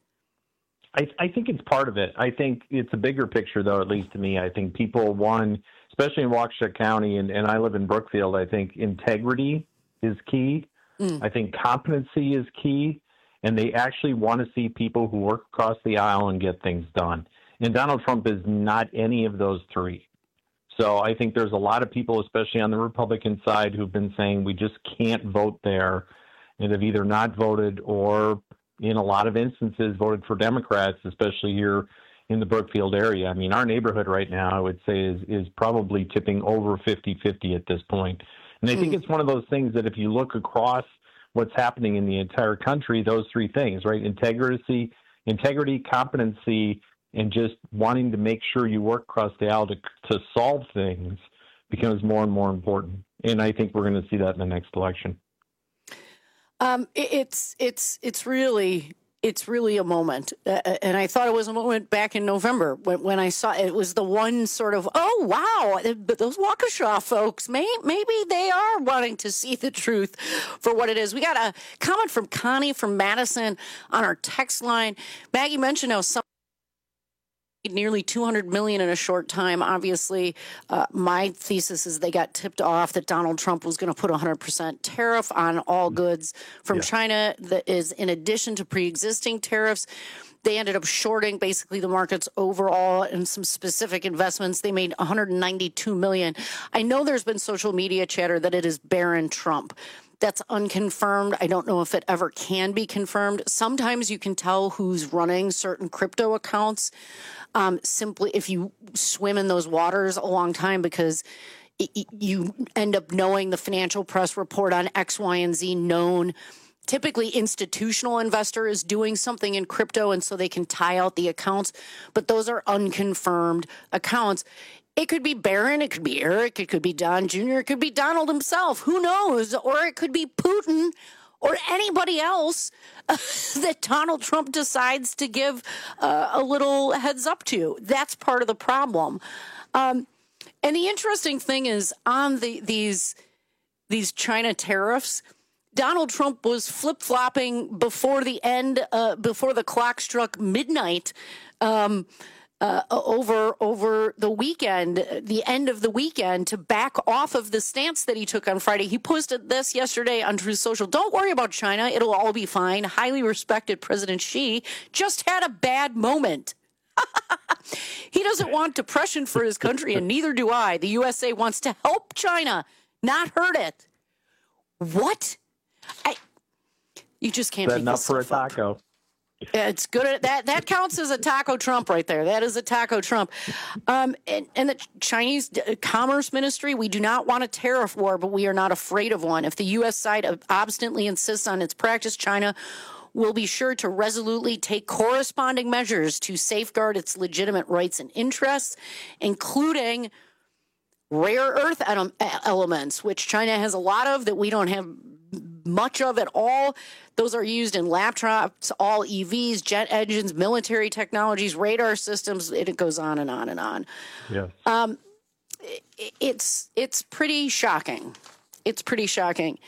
Speaker 10: I, I think it's part of it. I think it's a bigger picture, though, at least to me. I think people, one, especially in Waukesha County, and, and I live in Brookfield, I think integrity is key. Mm. I think competency is key, and they actually want to see people who work across the aisle and get things done. And Donald Trump is not any of those three. So I think there's a lot of people, especially on the Republican side, who've been saying we just can't vote there, and have either not voted or, in a lot of instances, voted for Democrats, especially here in the Brookfield area. I mean, our neighborhood right now, I would say, is, is probably tipping over fifty-fifty at this point. And I think it's one of those things that if you look across what's happening in the entire country, those three things, right? Integrity, integrity, competency, and just wanting to make sure you work across the aisle to, to solve things becomes more and more important. And I think we're going to see that in the next election.
Speaker 14: Um, it, it's it's it's really it's really a moment, uh, and I thought it was a moment back in November when, when I saw it was the one sort of, oh wow, but those Waukesha folks, may, maybe they are wanting to see the truth for what it is. We got a comment from Connie from Madison on our text line. Maggie mentioned how some nearly two hundred million dollars in a short time. Obviously, uh, my thesis is they got tipped off that Donald Trump was going to put a one hundred percent tariff on all goods from yeah. China that is in addition to pre-existing tariffs. They ended up shorting basically the markets overall and some specific investments. They made one hundred ninety-two million dollars. I know there's been social media chatter that it is Barron Trump. That's unconfirmed. I don't know if it ever can be confirmed. Sometimes you can tell who's running certain crypto accounts um, simply if you swim in those waters a long time, because it, you end up knowing the financial press report on X, Y, and Z known. Typically, institutional investor is doing something in crypto, and so they can tie out the accounts, but those are unconfirmed accounts. It could be Barron, it could be Eric, it could be Don Junior, it could be Donald himself, who knows? Or it could be Putin or anybody else uh, that Donald Trump decides to give uh, a little heads up to. That's part of the problem. Um, and the interesting thing is on the, these, these China tariffs, Donald Trump was flip-flopping before the end, uh, before the clock struck midnight, um, Uh, over over the weekend, the end of the weekend, to back off of the stance that he took on Friday. He posted this yesterday on Truth Social. Don't worry about China. It'll all be fine. Highly respected President Xi just had a bad moment. He doesn't want depression for his country, and neither do I. The U S A wants to help China, not hurt it. What? I, you just can't
Speaker 10: Setting
Speaker 14: make
Speaker 10: up
Speaker 14: this
Speaker 10: for a
Speaker 14: stuff up.
Speaker 10: taco.
Speaker 14: It's good at that. That counts as a taco Trump right there. That is a taco Trump. Um, and, and the Chinese Commerce Ministry, we do not want a tariff war, but we are not afraid of one. If the U S side obstinately insists on its practice, China will be sure to resolutely take corresponding measures to safeguard its legitimate rights and interests, including rare earth elements, which China has a lot of that we don't have much of at all. Those are used in laptops, all E Vs, jet engines, military technologies, radar systems. It goes on and on and on.
Speaker 10: Yeah.
Speaker 14: Um, it, it's it's pretty shocking. It's pretty shocking.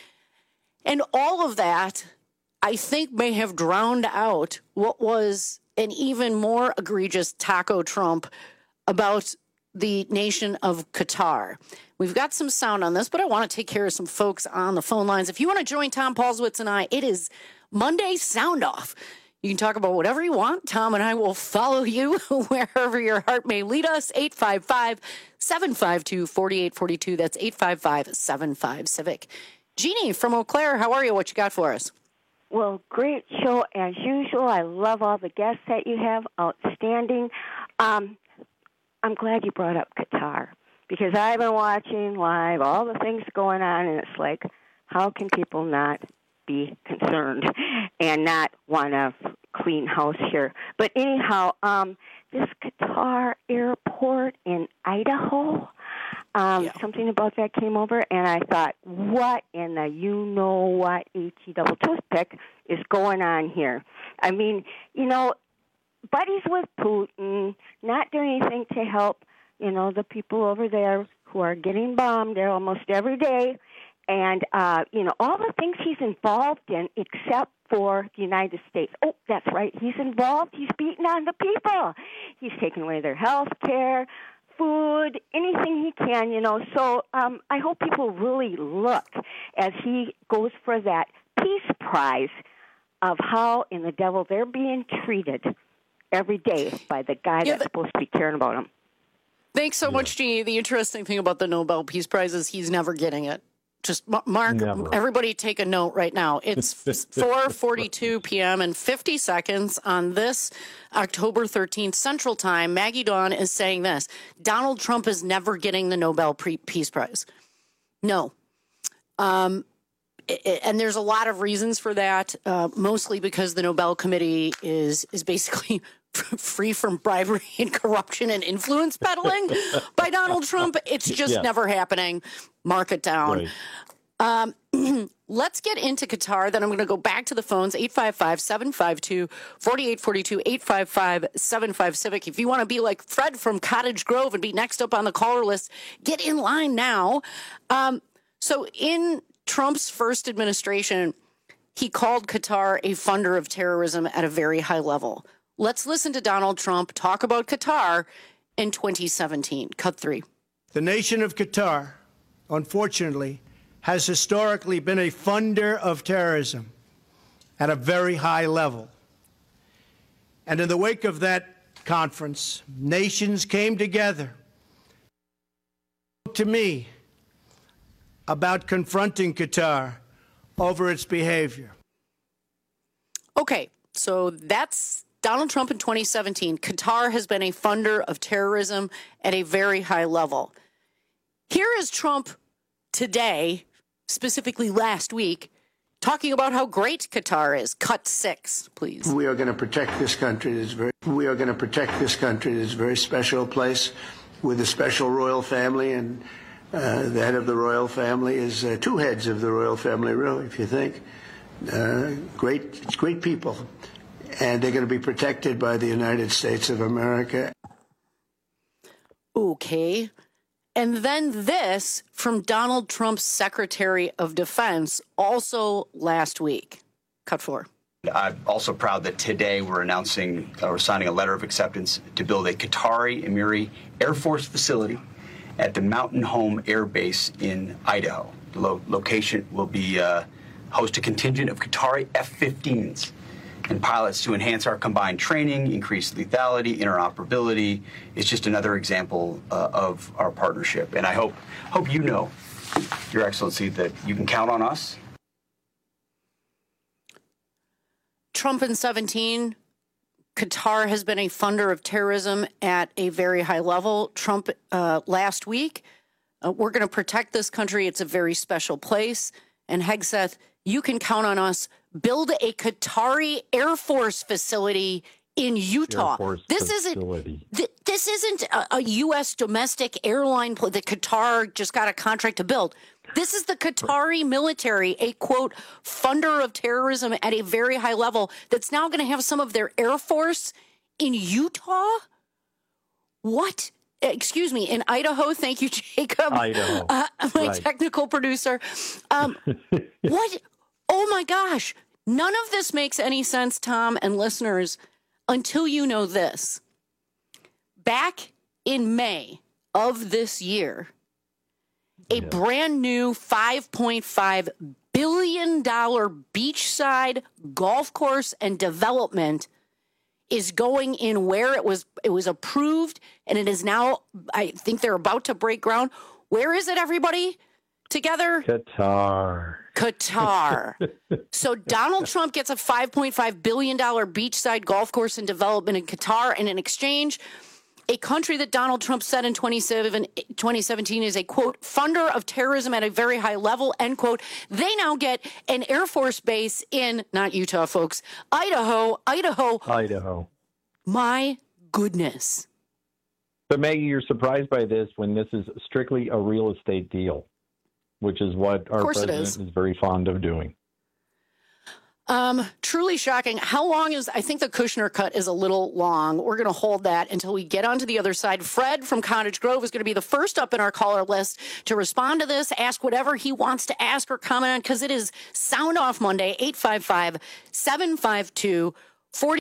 Speaker 14: And all of that, I think, may have drowned out what was an even more egregious taco Trump about the nation of Qatar. We've got some sound on this, but I want to take care of some folks on the phone lines. If you want to join Tom Paulswitz and I, it is Monday Sound Off. You can talk about whatever you want. Tom and I will follow you wherever your heart may lead us. eight five five, seven five two, four eight four two. That's eight five five, seven five, Civic. Jeannie from Eau Claire, how are you? What you got for us?
Speaker 11: Well, great show as usual. I love all the guests that you have. Outstanding. Um, I'm glad you brought up Qatar, because I've been watching live all the things going on, and it's like, how can people not be concerned and not want a clean house here? But anyhow, um, this Qatar airport in Idaho, um, yeah. something about that came over, and I thought, what in the you-know-what H-E double toothpick is going on here? I mean, you know, buddies with Putin, not doing anything to help, you know, the people over there who are getting bombed there almost every day. And, uh, you know, all the things he's involved in except for the United States. Oh, that's right. He's involved. He's beating on the people. He's taking away their health care, food, anything he can, you know. So um, I hope people really look as he goes for that peace prize of how in the devil they're being treated every day by the guy yeah, that's supposed to be caring about them.
Speaker 14: Thanks so yeah. much, Jeannie. The interesting thing about the Nobel Peace Prize is he's never getting it. Just mark, never. Everybody take a note right now. It's four forty-two p.m. and fifty seconds on this October thirteenth Central Time. Maggie Dawn is saying this: Donald Trump is never getting the Nobel Peace Prize. No. Um, and there's a lot of reasons for that, uh, mostly because the Nobel Committee is is basically free from bribery and corruption and influence peddling by Donald Trump. It's just yeah. never happening. Mark it down. Right. Um, let's get into Qatar. Then I'm going to go back to the phones, eight five five, seven five two, four eight four two, eight five five, seven five, Civic. If you want to be like Fred from Cottage Grove and be next up on the caller list, get in line now. Um, so in Trump's first administration, he called Qatar a funder of terrorism at a very high level. Let's listen to Donald Trump talk about Qatar in twenty seventeen. Cut three.
Speaker 12: The nation of Qatar, unfortunately, has historically been a funder of terrorism at a very high level. And in the wake of that conference, nations came together to me about confronting Qatar over its behavior.
Speaker 14: Okay, so that's Donald Trump in twenty seventeen. Qatar has been a funder of terrorism at a very high level. Here is Trump today, specifically last week, talking about how great Qatar is. Cut six, please.
Speaker 13: We are going to protect this country. It's very, we are going to protect this country. It's a very special place with a special royal family, and uh, the head of the royal family is uh, two heads of the royal family, really, if you think. Uh, great, great people. And they're going to be protected by the United States of America.
Speaker 14: Okay. And then this from Donald Trump's Secretary of Defense, also last week. Cut four.
Speaker 15: I'm also proud that today we're announcing, uh, we're signing a letter of acceptance to build a Qatari Emiri Air Force facility at the Mountain Home Air Base in Idaho. The lo- location will be uh, host a contingent of Qatari F fifteens and pilots to enhance our combined training, increase lethality, interoperability. It's just another example uh, of our partnership. And I hope hope you know, Your Excellency, that you can count on us.
Speaker 14: Trump in seventeen, Qatar has been a funder of terrorism at a very high level. Trump uh, last week, uh, we're going to protect this country. It's a very special place. And Hegseth, you can count on us. Build a Qatari Air Force facility in Utah. This facility. isn't th- this isn't a, a U S domestic airline pl- that Qatar just got a contract to build. This is the Qatari military, a quote funder of terrorism at a very high level, that's now going to have some of their Air Force in Utah. What? Excuse me, in Idaho. Thank you, Jacob.
Speaker 10: Idaho,
Speaker 14: uh, my
Speaker 10: right.
Speaker 14: technical producer. Um, what? Oh my gosh. None of this makes any sense, Tom and listeners, until you know this. Back in May of this year, a yeah. brand new five point five billion dollars beachside golf course and development is going in where it was it was approved, and it is now, I think they're about to break ground. Where is it, everybody? Together?
Speaker 10: Qatar.
Speaker 14: Qatar. So Donald Trump gets a five point five billion dollars beachside golf course and development in Qatar, and in exchange, a country that Donald Trump said in twenty seventeen is a, quote, funder of terrorism at a very high level, end quote. They now get an Air Force base in, not Utah, folks, Idaho, Idaho.
Speaker 10: Idaho.
Speaker 14: My goodness.
Speaker 10: But Maggie, you're surprised by this when this is strictly a real estate deal, which is what our president is. is very fond of doing.
Speaker 14: Um, truly shocking. How long is, I think the Kushner cut is a little long. We're going to hold that until we get onto the other side. Fred from Cottage Grove is going to be the first up in our caller list to respond to this, ask whatever he wants to ask or comment on, because it is Sound Off Monday, eight five five, seven five two, four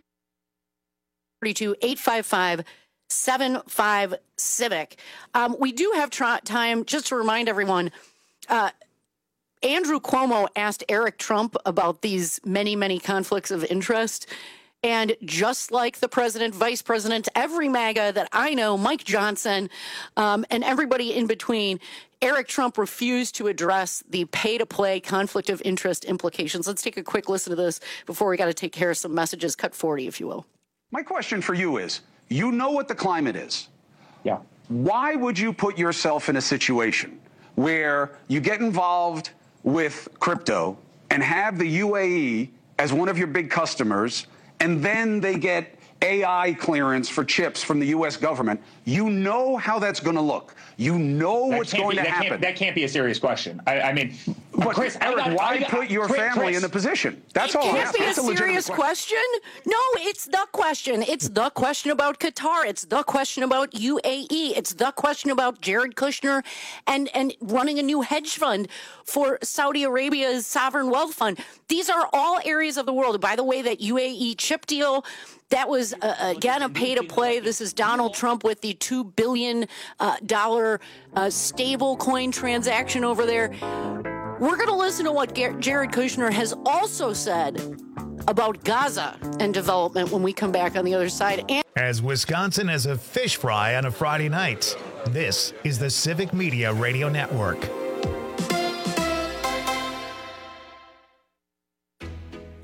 Speaker 14: two, eight five five, seven five Civic. Um, we do have tra- time, just to remind everyone, uh, Andrew Cuomo asked Eric Trump about these many, many conflicts of interest. And just like the president, vice president, every MAGA that I know, Mike Johnson, um, and everybody in between, Eric Trump refused to address the pay-to-play conflict of interest implications. Let's take a quick listen to this before we got to take care of some messages. Cut forty, if you will.
Speaker 16: My question for you is, you know what the climate is.
Speaker 10: Yeah.
Speaker 16: Why would you put yourself in a situation where you get involved with crypto and have the U A E as one of your big customers, and then they get A I clearance for chips from the U S government? You know how that's going to look. You know
Speaker 17: that
Speaker 16: what's
Speaker 17: going
Speaker 16: be,
Speaker 17: to
Speaker 16: that
Speaker 17: happen.
Speaker 16: Can't,
Speaker 17: that can't be a serious question. I, I mean,
Speaker 16: but
Speaker 17: Chris,
Speaker 16: Eric,
Speaker 17: I got,
Speaker 16: why
Speaker 17: I got,
Speaker 16: put your
Speaker 17: Chris,
Speaker 16: family
Speaker 17: Chris,
Speaker 16: in the position? That's
Speaker 14: it
Speaker 16: all.
Speaker 14: It can't be a,
Speaker 16: a
Speaker 14: serious question. No, it's the question. It's the question about Qatar. It's the question about U A E. It's the question about Jared Kushner and, and running a new hedge fund for Saudi Arabia's sovereign wealth fund. These are all areas of the world. By the way, that U A E chip deal, that was, uh, again, a pay-to-play. This is Donald Trump with the two billion dollars uh, uh, stable coin transaction over there. We're going to listen to what Gar- Jared Kushner has also said about Gaza and development when we come back on the other side. And-
Speaker 1: As Wisconsin has a fish fry on a Friday night, this is the Civic Media Radio Network.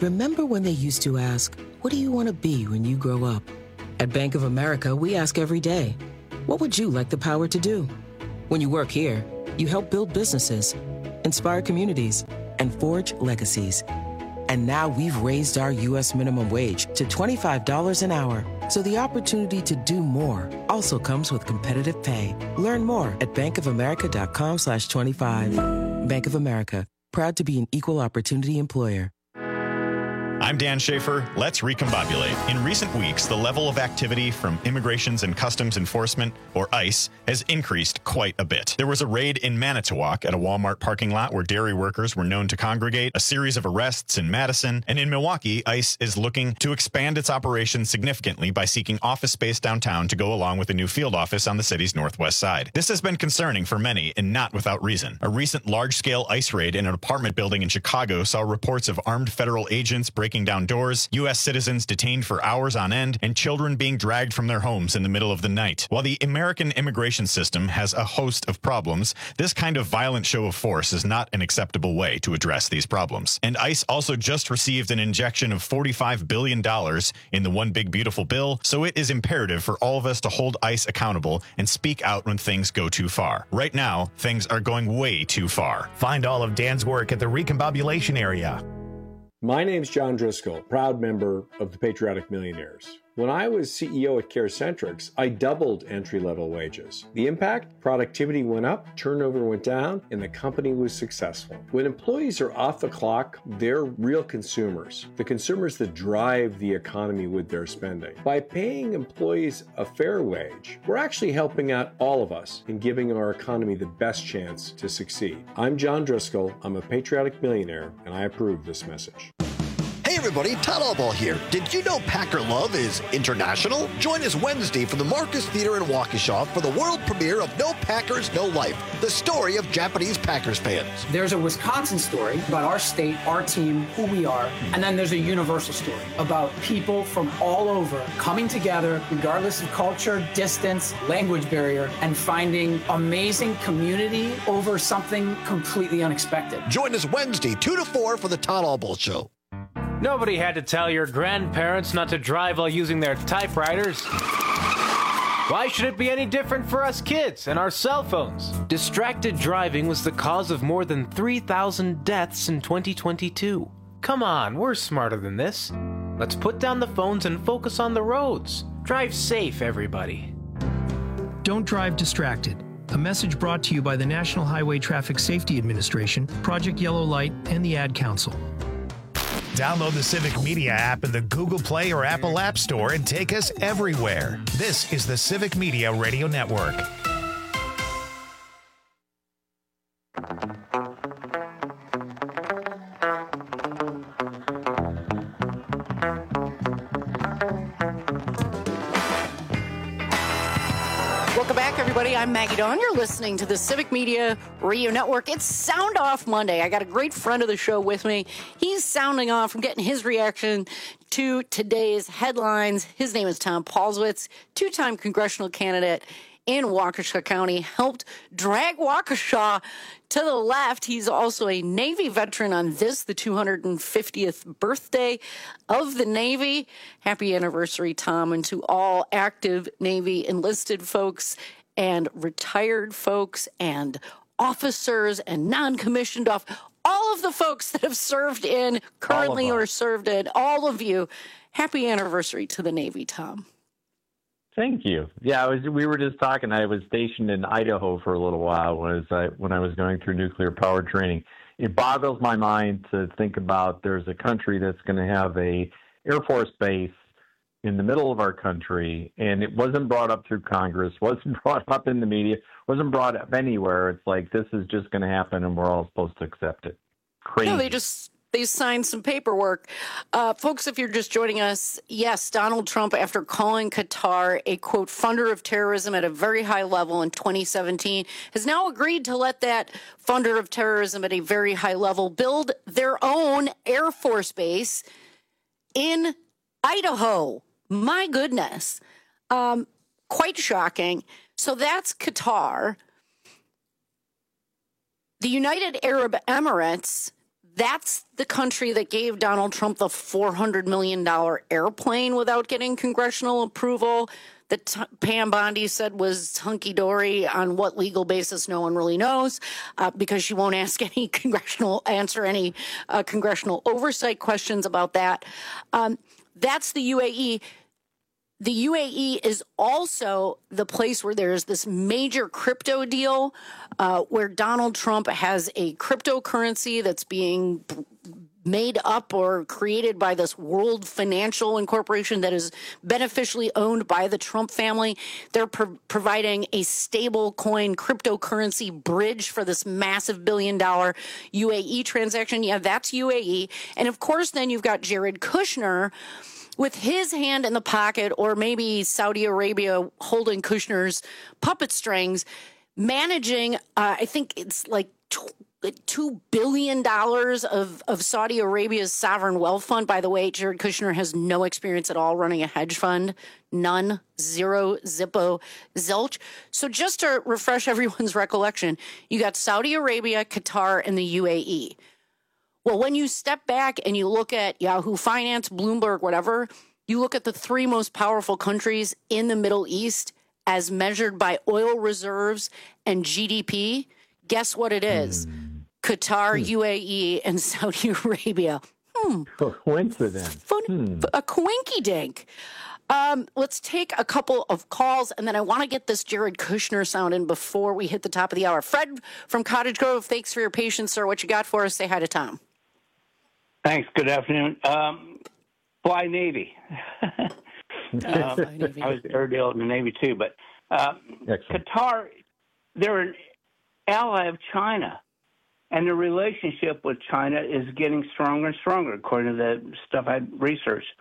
Speaker 18: Remember when they used to ask, what do you want to be when you grow up? At Bank of America, we ask every day, what would you like the power to do? When you work here, you help build businesses, inspire communities, and forge legacies. And now we've raised our U S minimum wage to twenty-five dollars an hour. So the opportunity to do more also comes with competitive pay. Learn more at bankofamerica.com slash 25. Bank of America, proud to be an equal opportunity employer.
Speaker 19: I'm Dan Schaefer. Let's recombobulate. In recent weeks, the level of activity from Immigrations and Customs Enforcement, or ICE, has increased quite a bit. There was a raid in Manitowoc at a Walmart parking lot where dairy workers were known to congregate, a series of arrests in Madison, and in Milwaukee, ICE is looking to expand its operations significantly by seeking office space downtown to go along with a new field office on the city's northwest side. This has been concerning for many, and not without reason. A recent large-scale ICE raid in an apartment building in Chicago saw reports of armed federal agents breaking down doors, U S citizens detained for hours on end, and children being dragged from their homes in the middle of the night. While the American immigration system has a host of problems, this kind of violent show of force is not an acceptable way to address these problems. And ICE also just received an injection of forty-five billion dollars in the One Big Beautiful Bill, so it is imperative for all of us to hold ICE accountable and speak out when things go too far. Right now, things are going way too far.
Speaker 1: Find all of Dan's work at the Recombobulation Area.
Speaker 18: My name's John Driscoll, proud member of the Patriotic Millionaires. When I was C E O at CareCentrix, I doubled entry-level wages. The impact? Productivity went up, turnover went down, and the company was successful. When employees are off the clock, they're real consumers, the consumers that drive the economy with their spending. By paying employees a fair wage, we're actually helping out all of us in giving our economy the best chance to succeed. I'm John Driscoll, I'm a patriotic millionaire, and I approve this message.
Speaker 19: Hey everybody, Todd Albaugh here. Did you know Packer Love is international? Join us Wednesday from the Marcus Theater in Waukesha for the world premiere of No Packers, No Life, the story of Japanese Packers fans.
Speaker 20: There's a Wisconsin story about our state, our team, who we are, and then there's a universal story about people from all over coming together, regardless of culture, distance, language barrier, and finding amazing community over something completely unexpected.
Speaker 19: Join us Wednesday, two to four for the Todd Albaugh Show.
Speaker 21: Nobody had to tell your grandparents not to drive while using their typewriters. Why should it be any different for us kids and our cell phones? Distracted driving was the cause of more than three thousand deaths in twenty twenty-two. Come on, we're smarter than this. Let's put down the phones and focus on the roads. Drive safe, everybody.
Speaker 26: Don't drive distracted. A message brought to you by the National Highway Traffic Safety Administration, Project Yellow Light, and the Ad Council.
Speaker 1: Download the Civic Media app in the Google Play or Apple App Store and take us everywhere. This is the Civic Media Radio Network.
Speaker 14: Welcome back, everybody. I'm Maggie Dawn. You're listening to the Civic Media Radio Network. It's Sound Off Monday. I got a great friend of the show with me. He's sounding off. I'm getting his reaction to today's headlines. His name is Tom Paulswitz, two-time congressional candidate in Waukesha County, helped drag Waukesha to the left. He's also a Navy veteran on this, the two hundred fiftieth birthday of the Navy. Happy anniversary, Tom, and to all active Navy enlisted folks and retired folks and officers and non-commissioned off, all of the folks that have served in, currently or served in, all of you. Happy anniversary to the Navy, Tom.
Speaker 10: Thank you. Yeah, I was. We were just talking. I was stationed in Idaho for a little while when I, when I was going through nuclear power training. It boggles my mind to think about there's a country that's going to have a Air Force base in the middle of our country, and it wasn't brought up through Congress, wasn't brought up in the media, wasn't brought up anywhere. It's like this is just going to happen, and we're all supposed to accept it. Crazy.
Speaker 14: No, they just. They signed some paperwork. Uh, folks, if you're just joining us, yes, Donald Trump, after calling Qatar a, quote, funder of terrorism at a very high level in twenty seventeen, has now agreed to let that funder of terrorism at a very high level build their own Air Force base in Idaho. My goodness. Um, quite shocking. So that's Qatar. The United Arab Emirates, That's the country that gave Donald Trump the four hundred million dollars airplane without getting congressional approval that t- Pam Bondi said was hunky-dory on what legal basis no one really knows, uh, because she won't ask any congressional, answer any uh, congressional oversight questions about that. Um, that's the U A E. The U A E is also the place where there's this major crypto deal uh, where Donald Trump has a cryptocurrency that's being made up or created by this World Financial Incorporation that is beneficially owned by the Trump family. They're pro- providing a stable coin cryptocurrency bridge for this massive billion dollar U A E transaction. Yeah, that's U A E. And of course, then you've got Jared Kushner with his hand in the pocket, or maybe Saudi Arabia holding Kushner's puppet strings, managing, uh, I think it's like two billion dollars of, of Saudi Arabia's sovereign wealth fund. By the way, Jared Kushner has no experience at all running a hedge fund. None, zero, zippo, zilch. So just to refresh everyone's recollection, you got Saudi Arabia, Qatar, and the U A E. Well, when you step back and you look at Yahoo Finance, Bloomberg, whatever, you look at the three most powerful countries in the Middle East as measured by oil reserves and G D P. Guess what it is? Mm. Qatar, hmm. U A E, and Saudi Arabia. Hmm.
Speaker 10: Coincidence.
Speaker 14: Fun,
Speaker 10: hmm.
Speaker 14: A coinky dink. Um, let's take a couple of calls, and then I want to get this Jared Kushner sound in before we hit the top of the hour. Fred from Cottage Grove, thanks for your patience, sir. What you got for us? Say hi to Tom.
Speaker 2: Thanks. Good afternoon. Um, fly Navy. uh, fly Navy. I was air deal in the Navy too, but uh, Qatar, they're an ally of China, and the relationship with China is getting stronger and stronger, according to the stuff I researched.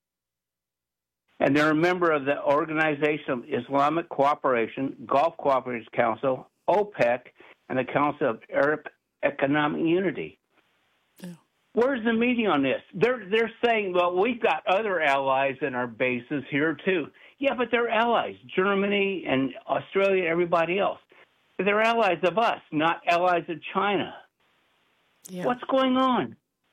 Speaker 2: And they're a member of the Organization of Islamic Cooperation, Gulf Cooperation Council, OPEC, and the Council of Arab Economic Unity. Yeah. Where's the media on this? They're they're saying, well, we've got other allies in our bases here too. Yeah, but they're allies, Germany and Australia and everybody else. They're allies of us, not allies of China. Yeah. What's going on?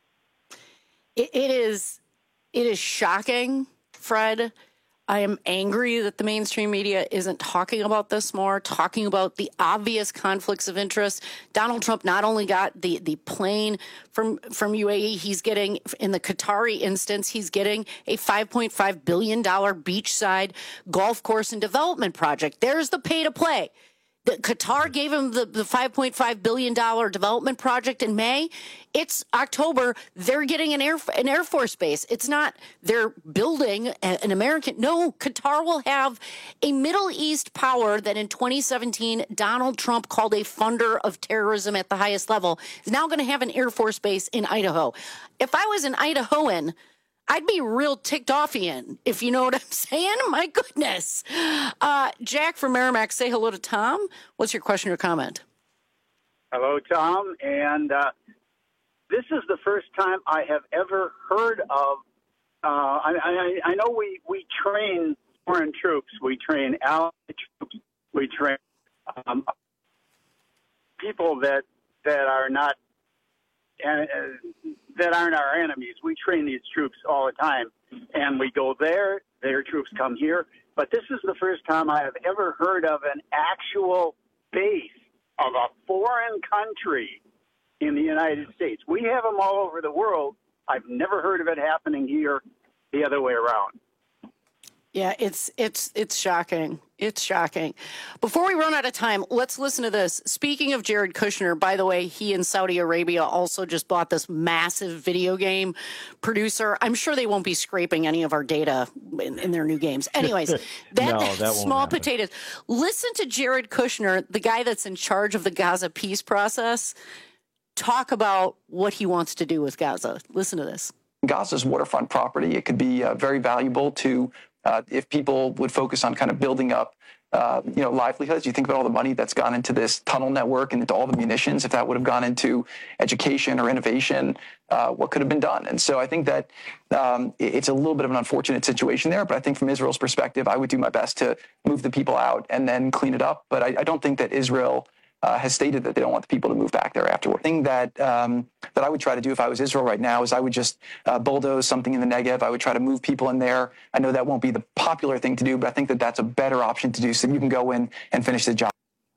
Speaker 14: It, it is it is shocking, Fred. I am angry that the mainstream media isn't talking about this more, talking about the obvious conflicts of interest. Donald Trump not only got the, the plane from, from U A E, he's getting, in the Qatari instance, he's getting a five point five billion dollars beachside golf course and development project. There's the pay to play. The Qatar gave him the, the five point five billion dollars development project in May. It's October. They're getting an air an Air Force base. It's not they're building an American. No, Qatar will have a Middle East power that in twenty seventeen, Donald Trump called a funder of terrorism at the highest level, is now going to have an Air Force base in Idaho. If I was an Idahoan, I'd be real ticked offian, if you know what I'm saying. My goodness. Uh, Jack from Merrimack, say hello to Tom. What's your question or comment?
Speaker 4: Hello, Tom. And uh, this is the first time I have ever heard of, uh, I, I, I know we, we train foreign troops. We train allied troops. We train um, people that, that are not... Uh, that aren't our enemies. We train these troops all the time, and we go there, their troops come here. But this is the first time I have ever heard of an actual base of a foreign country in the United States. We have them all over the world. I've never heard of it happening here the other way around.
Speaker 14: Yeah, it's it's it's shocking. It's shocking. Before we run out of time, let's listen to this. Speaking of Jared Kushner, by the way, he and Saudi Arabia also just bought this massive video game producer. I'm sure they won't be scraping any of our data in, in their new games. Anyways, that,
Speaker 10: no, that won't
Speaker 14: small
Speaker 10: happen.
Speaker 14: potatoes. Listen to Jared Kushner, the guy that's in charge of the Gaza peace process, talk about what he wants to do with Gaza. Listen to this.
Speaker 5: Gaza's waterfront property. It could be uh, very valuable to Uh, if people would focus on kind of building up, uh, you know, livelihoods. You think about all the money that's gone into this tunnel network and into all the munitions. If that would have gone into education or innovation, uh, what could have been done? And so I think that um, it's a little bit of an unfortunate situation there. But I think from Israel's perspective, I would do my best to move the people out and then clean it up. But I, I don't think that Israel uh, has stated that they don't want the people to move back there afterward. The thing that um, that I would try to do if I was Israel right now is I would just uh, bulldoze something in the Negev. I would try to move people in there. I know that won't be the popular thing to do, but I think that that's a better option to do so you can go in and finish the job.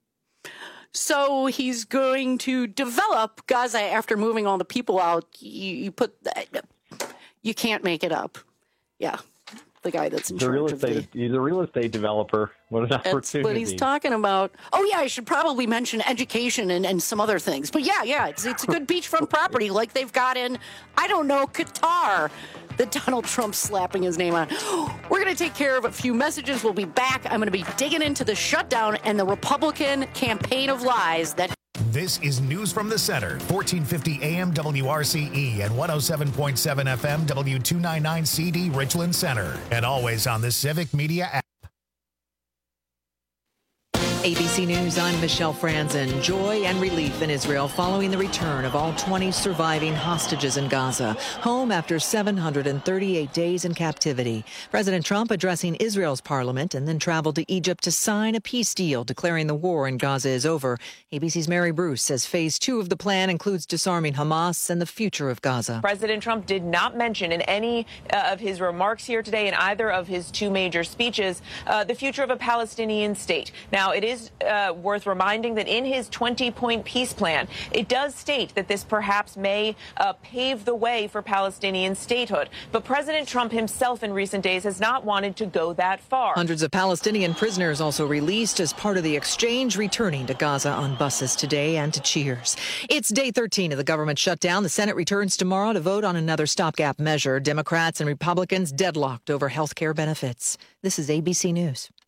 Speaker 14: So he's going to develop Gaza after moving all the people out. You, you put, you can't make it up. Yeah. The guy that's in
Speaker 10: the
Speaker 14: charge
Speaker 10: real
Speaker 14: of
Speaker 10: estate,
Speaker 14: the...
Speaker 10: He's a real estate developer. What an
Speaker 14: That's
Speaker 10: opportunity.
Speaker 14: what he's talking about. Oh, yeah, I should probably mention education and, and some other things. But yeah, yeah, it's, it's a good beachfront property like they've got in, I don't know, Qatar, that Donald Trump's slapping his name on. We're going to take care of a few messages. We'll be back. I'm going to be digging into the shutdown and the Republican campaign of lies that...
Speaker 1: This is News from the Center, fourteen fifty A M W R C E and one oh seven point seven F M W two ninety-nine C D Richland Center, and always on the Civic Media app.
Speaker 3: A B C News, I'm Michelle Franzen. Joy and relief in Israel following the return of all twenty surviving hostages in Gaza, home after seven hundred thirty-eight days in captivity. President Trump addressing Israel's parliament and then traveled to Egypt to sign a peace deal declaring the war in Gaza is over. A B C's Mary Bruce says phase two of the plan includes disarming Hamas and the future of Gaza.
Speaker 6: President Trump did not mention in any uh, of his remarks here today, in either of his two major speeches, uh, the future of a Palestinian state. Now, it is uh, worth reminding that in his twenty-point peace plan, it does state that this perhaps may uh, pave the way for Palestinian statehood. But President Trump himself in recent days has not wanted to go that far.
Speaker 3: Hundreds of Palestinian prisoners also released as part of the exchange returning to Gaza on buses today and to Cheers. It's day thirteen of the government shutdown. The Senate returns tomorrow to vote on another stopgap measure. Democrats and Republicans deadlocked over health care benefits. This is A B C News.